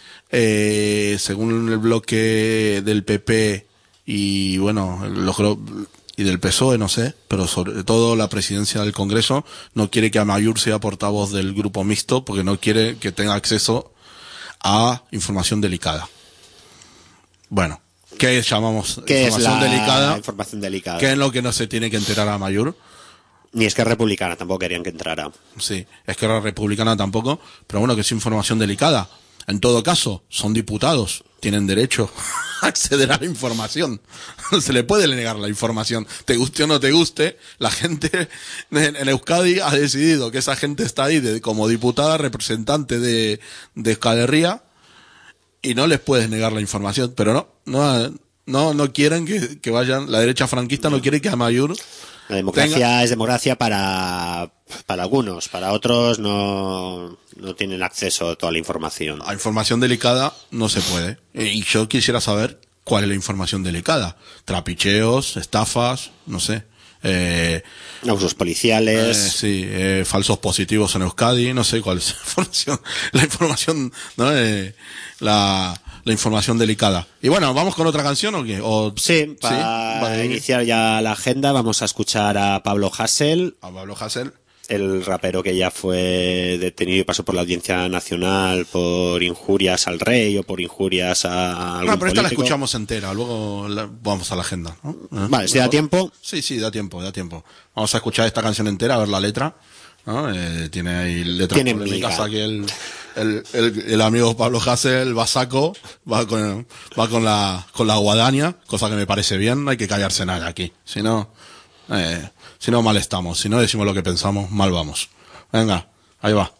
eh, según el bloque del P P y bueno, los y del P S O E, no sé, pero sobre todo la presidencia del Congreso no quiere que Amaiur sea portavoz del grupo mixto porque no quiere que tenga acceso a información delicada. Bueno, ¿qué llamamos ¿Qué información es la delicada? información delicada? ¿Qué es lo que no se tiene que enterar a Amaiur? Ni es que republicana tampoco querían que entrara. Sí, es que la republicana tampoco, pero bueno, que es información delicada. En todo caso, son diputados, tienen derecho a acceder a la información. Se le puede negar la información. Te guste o no te guste, la gente en, en Euskadi ha decidido que esa gente está ahí de, como diputada representante de, de Euskal Herria y no les puedes negar la información. Pero no, no, no, no quieren que, que vayan, la derecha franquista no quiere que Amaiur La democracia tenga... es democracia para, para algunos, para otros no, no tienen acceso a toda la información. A información delicada no se puede. Y yo quisiera saber cuál es la información delicada. Trapicheos, estafas, no sé. Eh, Abusos policiales. Eh, sí, eh, falsos positivos en Euskadi, no sé cuál es la información, la información, ¿no? Eh, la, la información delicada. Y bueno, ¿vamos con otra canción o qué? O, sí, para vale. iniciar ya la agenda vamos a escuchar a Pablo Hasél. A Pablo Hasél. El rapero que ya fue detenido y pasó por la Audiencia Nacional por injurias al rey o por injurias a algún No, pero esta la político. escuchamos entera, luego la, vamos a la agenda, ¿no? Vale, ¿si da tiempo? Sí, sí, da tiempo, da tiempo. Vamos a escuchar esta canción entera, a ver la letra, ¿no? Eh, tiene ahí letras Tiene polémicas miga. aquí el, el, el, el amigo Pablo Hasél va saco, va con, va con la, con la guadaña, cosa que me parece bien, no hay que callarse nada aquí, si no, eh, si no mal estamos, si no decimos lo que pensamos, mal vamos. Venga, ahí va.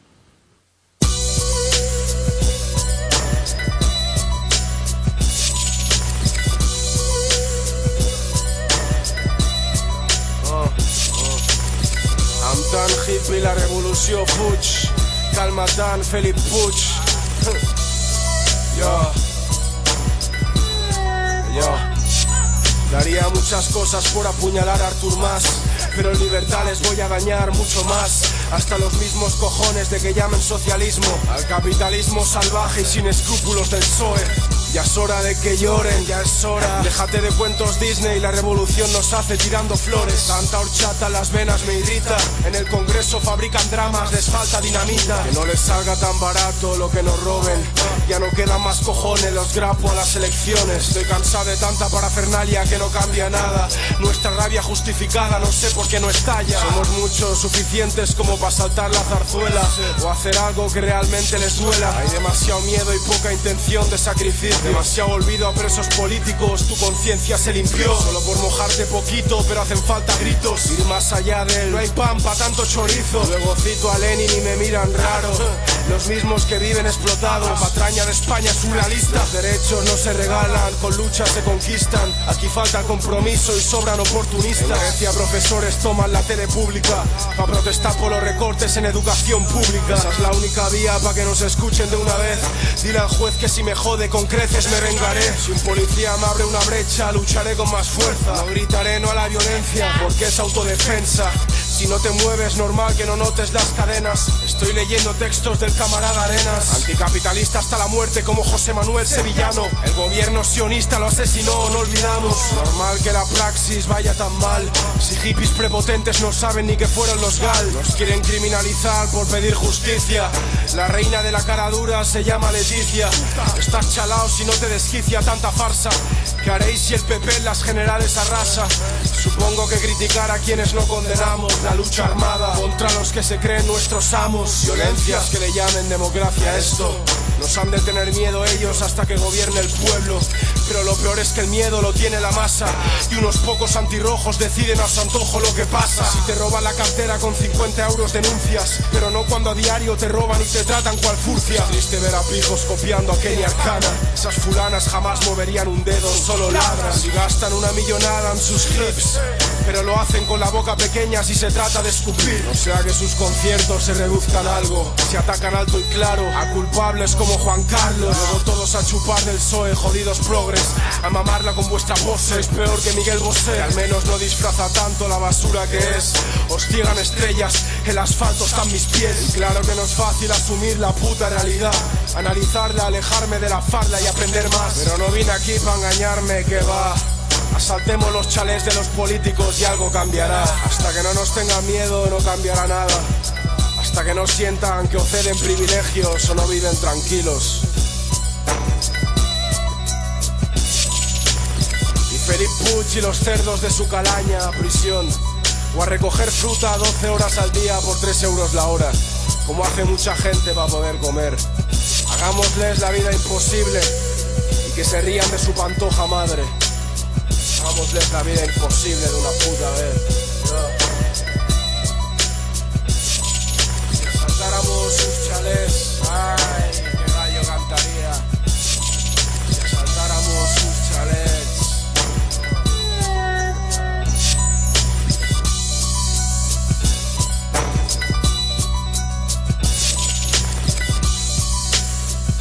Amb tant hippie la revolució fuig, calma tant Felip Puig. Yo, yo daría muchas cosas por apuñalar a Artur Mas, pero en libertad les voy a dañar mucho más, hasta los mismos cojones de que llamen socialismo al capitalismo salvaje y sin escrúpulos del P S O E. Ya es hora de que lloren, ya es hora. Déjate de cuentos Disney, la revolución nos hace tirando flores. Tanta horchata en las venas me irrita. En el Congreso fabrican dramas, les falta dinamita. Que no les salga tan barato lo que nos roben. Ya no quedan más cojones, los grapo a las elecciones. Estoy cansado de tanta parafernalia que no cambia nada. Nuestra rabia justificada, no sé por qué no estalla. Somos muchos, suficientes como para saltar la zarzuela o hacer algo que realmente les duela. Hay demasiado miedo y poca intención de sacrificio. Demasiado olvido a presos políticos, tu conciencia se limpió. Solo por mojarte poquito, pero hacen falta gritos. Ir más allá del no hay pan pa' tanto chorizo. Luego cito a Lenin y me miran raro. Los mismos que viven explotados. Patraña de España surrealista. Los derechos no se regalan, con lucha se conquistan. Aquí falta compromiso y sobran oportunistas. En Grecia profesores toman la tele pública pa' protestar por los recortes en educación pública. Esa es la única vía pa' que nos escuchen de una vez. Dile al juez que si me jode con creces me vengaré. Si un policía me abre una brecha, lucharé con más fuerza. No gritaré no a la violencia, porque es autodefensa. Si no te mueves, normal que no notes las cadenas. Estoy leyendo textos del camarada Arenas. Anticapitalista hasta la muerte como José Manuel Sevillano. El gobierno sionista lo asesinó, no olvidamos. Normal que la praxis vaya tan mal. Si hippies prepotentes no saben ni que fueron los gal. Nos quieren criminalizar por pedir justicia. La reina de la cara dura se llama Leticia. Estás chalao si no te desquicia tanta farsa. ¿Qué haréis si el P P en las generales arrasa? Supongo que criticar a quienes no condenamos. La lucha armada contra los que se creen nuestros amos. Violencias que le llamen democracia a esto. Nos han de tener miedo ellos hasta que gobierne el pueblo. Pero lo peor es que el miedo lo tiene la masa. Y unos pocos antirrojos deciden a su antojo lo que pasa. Si te roban la cartera con cincuenta euros denuncias. Pero no cuando a diario te roban y te tratan cual furcia. Es triste ver a pijos copiando a Kenny Arcana. Esas fulanas jamás moverían un dedo, solo ladran. Si gastan una millonada en sus clips, pero lo hacen con la boca pequeña si se trata de escupir. No sea que sus conciertos se reduzcan a algo. Se atacan alto y claro a culpables como Juan Carlos. Luego todos a chupar del P S O E, jodidos progres. A mamarla con vuestra pose. Es peor que Miguel Bosé. Al menos no disfraza tanto la basura que es. Os ciegan estrellas, el asfalto están mis pies. Y claro que no es fácil asumir la puta realidad. Analizarla, alejarme de la farla y aprender más. Pero no vine aquí para engañarme, que va. Asaltemos los chalés de los políticos y algo cambiará. Hasta que no nos tengan miedo no cambiará nada. Hasta que no sientan que o ceden privilegios o no viven tranquilos. Y Felip Puig y los cerdos de su calaña a prisión. O a recoger fruta doce horas al día por tres euros la hora. Como hace mucha gente para poder comer. Hagámosles la vida imposible y que se rían de su pantoja madre. Hagámosles la vida imposible de una puta vez. Si asaltáramos sus chalés, ay, qué gallo cantaría. Si asaltáramos sus chalés.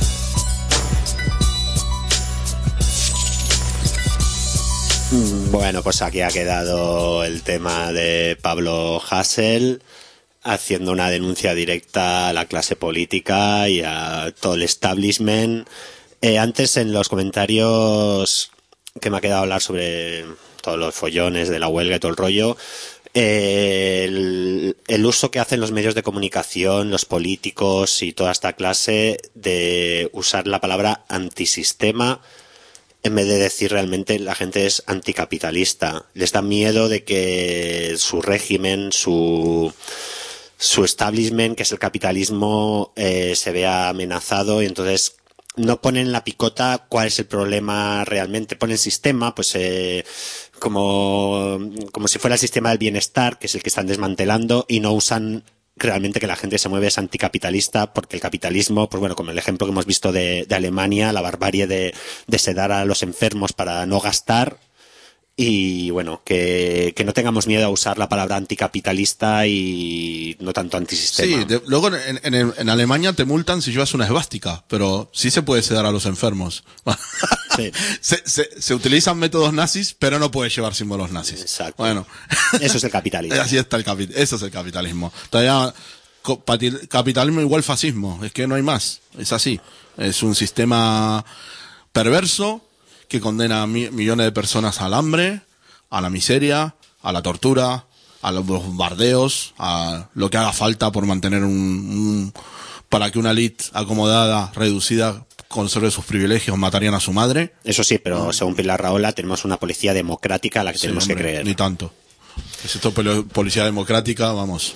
Bueno, Bueno, pues aquí ha quedado el tema de Pablo Hasél haciendo una denuncia directa a la clase política y a todo el establishment. Eh, antes, en los comentarios que me ha quedado hablar sobre todos los follones de la huelga y todo el rollo, eh, el, el uso que hacen los medios de comunicación, los políticos y toda esta clase de usar la palabra antisistema en vez de decir realmente la gente es anticapitalista. Les da miedo de que su régimen, su, su establishment, que es el capitalismo, eh, se vea amenazado, y entonces no ponen la picota cuál es el problema realmente. Ponen sistema, pues eh, como, como si fuera el sistema del bienestar, que es el que están desmantelando, y no usan realmente que la gente se mueve es anticapitalista, porque el capitalismo, pues bueno, como el ejemplo que hemos visto de, de Alemania, la barbarie de, de sedar a los enfermos para no gastar, y bueno, que, que no tengamos miedo a usar la palabra anticapitalista y no tanto antisistema. Sí, de, luego en, en, en Alemania te multan si llevas una esvástica, pero sí se puede sedar a los enfermos. Sí. se, se, se utilizan métodos nazis, pero no puedes llevar símbolos nazis. Exacto. Bueno. Eso es el capitalismo. Así está el capi- eso es el capitalismo. Todavía, co- pati- capitalismo igual fascismo, es que no hay más, es así. Es un sistema perverso que condena a mi- millones de personas al hambre, a la miseria, a la tortura, a los bombardeos, a lo que haga falta por mantener un, un para que una élite acomodada, reducida, conserve sus privilegios. Matarían a su madre. Eso sí, pero según Pilar Rahola tenemos una policía democrática a la que Sí, tenemos hombre, que creer. Ni tanto. Es esto poli- policía democrática, vamos.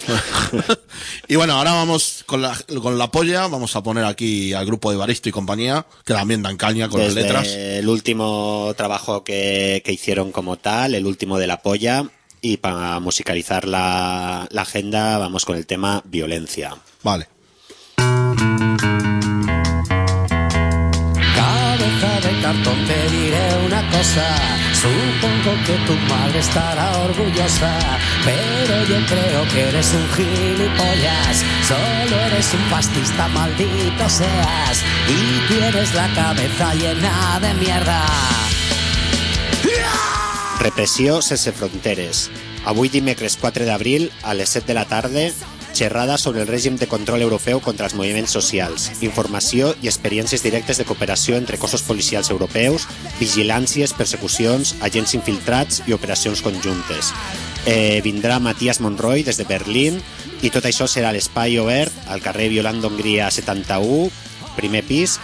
Y bueno, ahora vamos con la, con la polla, vamos a poner aquí al grupo de Baristo y compañía, que también dan caña con Desde las letras. el último trabajo que, que hicieron como tal, el último de la polla, y para musicalizar la, la agenda vamos con el tema violencia. Vale. Cabeza de cartón, te diré una cosa. Supongo que tu madre estará orgullosa, pero yo creo que eres un gilipollas. Solo eres un fascista, maldito seas, y tienes la cabeza llena de mierda. Repressió sense fronteres. Avui dimecres quatre d'abril, a les set de la tarda, xerrada sobre el règim de control europeu contra els moviments socials, informació i experiències directes de cooperació entre cossos policials europeus, vigilàncies, persecucions, agents infiltrats i operacions conjuntes. Eh, vindrà Matías Monroy des de Berlín, i tot això serà a l'espai obert al carrer Violant d'Hongria setanta-u, primer pis,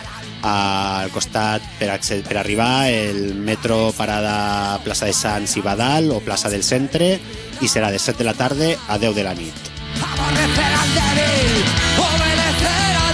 al costat per, acced- per arribar el metro parada Plaça de Sants i Badal o Plaça del Centre, i serà de set de la tarda a deu de la nit. Aborrecer al débil, obedecer al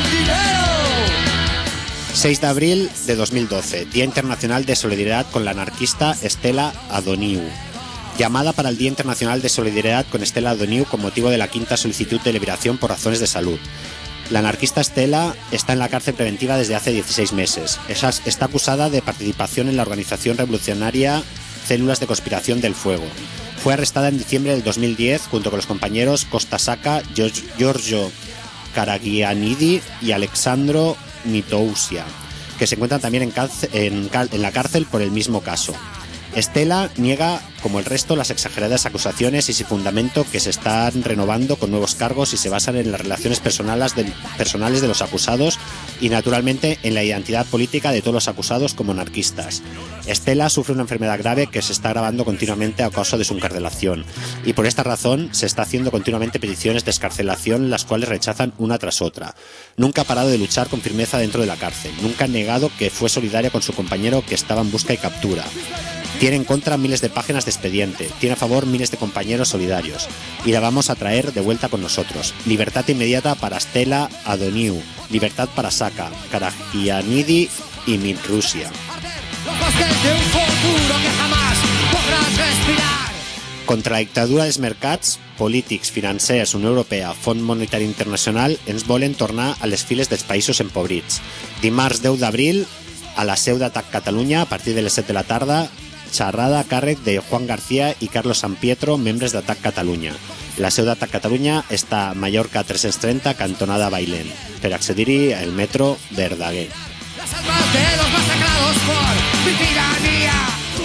dinero. seis de abril de dos mil doce, Día Internacional de Solidaridad con la anarquista Estela Adoniu. Llamada para el Día Internacional de Solidaridad con Estela Adoniu con motivo de la quinta solicitud de liberación por razones de salud. La anarquista Estela está en la cárcel preventiva desde hace dieciséis meses. Esa- Está acusada de participación en la organización revolucionaria Células de Conspiración del Fuego. Fue arrestada en diciembre del dos mil diez junto con los compañeros Costa Saka, Gior- Giorgio Karagianidi y Alexandro Mitousia, que se encuentran también en, cárcel- en cal- en la cárcel por el mismo caso. Estela niega, como el resto, las exageradas acusaciones y sin fundamento que se están renovando con nuevos cargos y se basan en las relaciones personales de, personales de los acusados y, naturalmente, en la identidad política de todos los acusados como anarquistas. Estela sufre una enfermedad grave que se está agravando continuamente a causa de su encarcelación, y por esta razón se está haciendo continuamente peticiones de excarcelación, las cuales rechazan una tras otra. Nunca ha parado de luchar con firmeza dentro de la cárcel, nunca ha negado que fue solidaria con su compañero que estaba en busca y captura. Tiene en contra miles de páginas de expediente, tiene a favor miles de compañeros solidarios, y la vamos a traer de vuelta con nosotros. Libertad inmediata para Estela Adoniu, libertad para Saka, Karagianidi y Mitrusia. Ojos desde un futuro que jamás podrás respirar. Contra la dictadura dels mercats, polítics, financers, Unió Europea, Fons Monetari Internacional ens volen tornar a les files dels països empobrits. Dimarts deu d'abril, a la seu d'Atac Catalunya, a partir de les set de la tarda, xerrada a càrrec de Juan García i Carlos Sampietro, membres d'Atac Catalunya. La seu d'Atac Catalunya està a Mallorca tres-cents trenta, cantonada Bailén. Per accedir-hi, el metro Verdaguer. Las almas de los masacrados por mi tiranía. Tu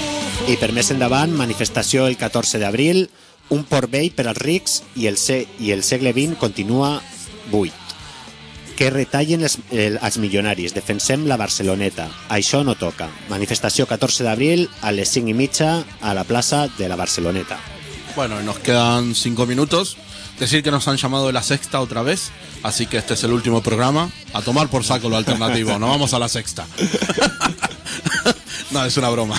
I per més endavant, manifestació el catorze d'abril, un port vell per als rics i el, se i el segle vint continua buit. Que retallen els, el, els milionaris, defensem la Barceloneta. Això no toca. Manifestació catorze d'abril a les cinc i mitja a la plaça de la Barceloneta. Bueno, y nos quedan cinco minutos. Decir que nos han llamado de la Sexta otra vez, así que este es el último programa. A tomar por saco lo alternativo, no vamos a la Sexta. No, es una broma.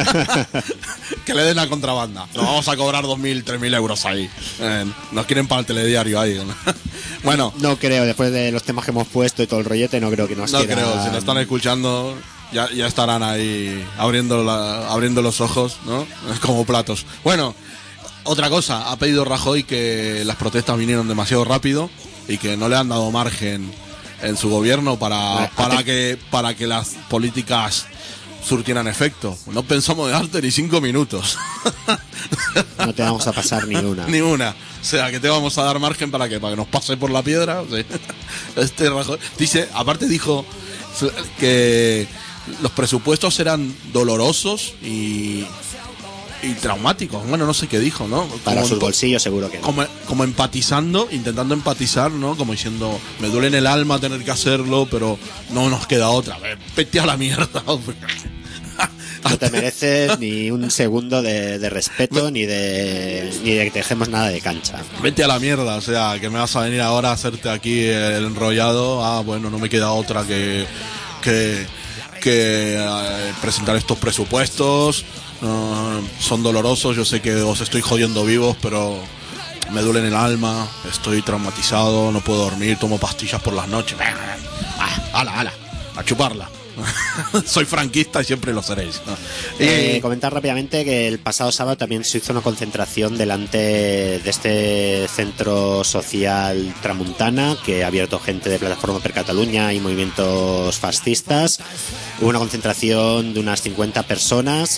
Que le den la contrabanda. Nos vamos a cobrar dos mil, tres mil euros ahí. Eh, nos quieren para el telediario ahí. Bueno. No creo, después de los temas que hemos puesto y todo el rollete, no creo que nos No quieran... creo, si nos están escuchando, ya, ya estarán ahí abriendo, la, abriendo los ojos, ¿no? Como platos. Bueno, otra cosa, ha pedido Rajoy que las protestas vinieron demasiado rápido y que no le han dado margen en su gobierno para, para, que, para que las políticas surtieran efecto. No pensamos darte ni cinco minutos. No te vamos a pasar ni una. Ni una. O sea, que te vamos a dar margen para que, para que nos pase por la piedra. O sea, este Rajoy dice, aparte dijo que los presupuestos eran dolorosos y, y traumáticos. Bueno, no sé qué dijo, ¿no? Para como sus bolsillos seguro que no. Como, como empatizando, intentando empatizar, ¿no? Como diciendo, me duele en el alma tener que hacerlo, pero no nos queda otra. Vete a la mierda, hombre. No te mereces ni un segundo de, de respeto ni de ni de que te dejemos nada de cancha. Vete a la mierda, o sea, que me vas a venir ahora a hacerte aquí el enrollado. Ah, bueno, no me queda otra que que, que eh, presentar estos presupuestos. Uh, son dolorosos, yo sé que os estoy jodiendo vivos, pero me duele en el alma, estoy traumatizado, no puedo dormir, tomo pastillas por las noches. Ah, ala, ala, a chuparla. Soy franquista y siempre lo seréis, ¿no? Eh, comentar rápidamente que el pasado sábado también se hizo una concentración delante de este centro social Tramuntana, que ha abierto gente de Plataforma per Catalunya y movimientos fascistas. Hubo una concentración de unas cincuenta personas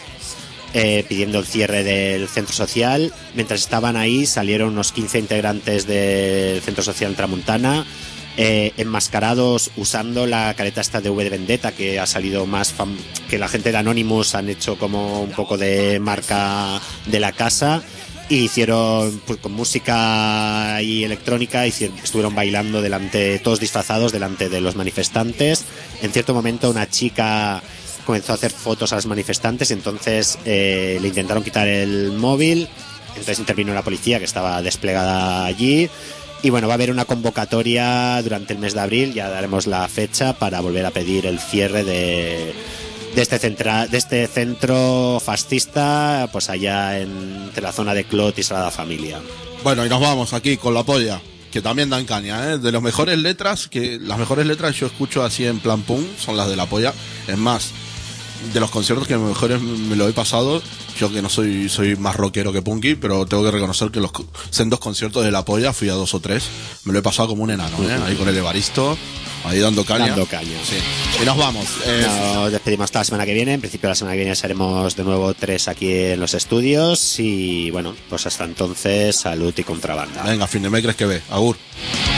eh, pidiendo el cierre del centro social. Mientras estaban ahí salieron unos quince integrantes del centro social Tramuntana, Eh, enmascarados usando la careta esta de V de Vendetta, que ha salido más fam- que la gente de Anonymous han hecho como un poco de marca de la casa, y hicieron pues, con música y electrónica, hicieron, estuvieron bailando delante, todos disfrazados delante de los manifestantes. En cierto momento una chica comenzó a hacer fotos a los manifestantes, entonces eh, le intentaron quitar el móvil, entonces intervino la policía que estaba desplegada allí. Y bueno, va a haber una convocatoria durante el mes de abril, ya daremos la fecha para volver a pedir el cierre de, de, este, centra, de este centro fascista, pues allá en, entre la zona de Clot y Sagrada Familia. Bueno, y nos vamos aquí con La Polla, que también dan caña, ¿eh? De las mejores letras, que las mejores letras yo escucho así en plan pum, son las de La Polla. Es más, de los conciertos que mejores me lo he pasado, yo que no soy soy más rockero que punky, pero tengo que reconocer que los sendos conciertos de La Polla, fui a dos o tres, me lo he pasado como un enano, ¿eh? Ahí con el Evaristo, ahí dando caña. Dando caña. Sí. Y nos vamos. Eh... Nos despedimos hasta la semana que viene. En principio la semana que viene seremos de nuevo tres aquí en los estudios. Y bueno, pues hasta entonces, salud y contrabanda. Venga, fin de mes crees que ve. Agur.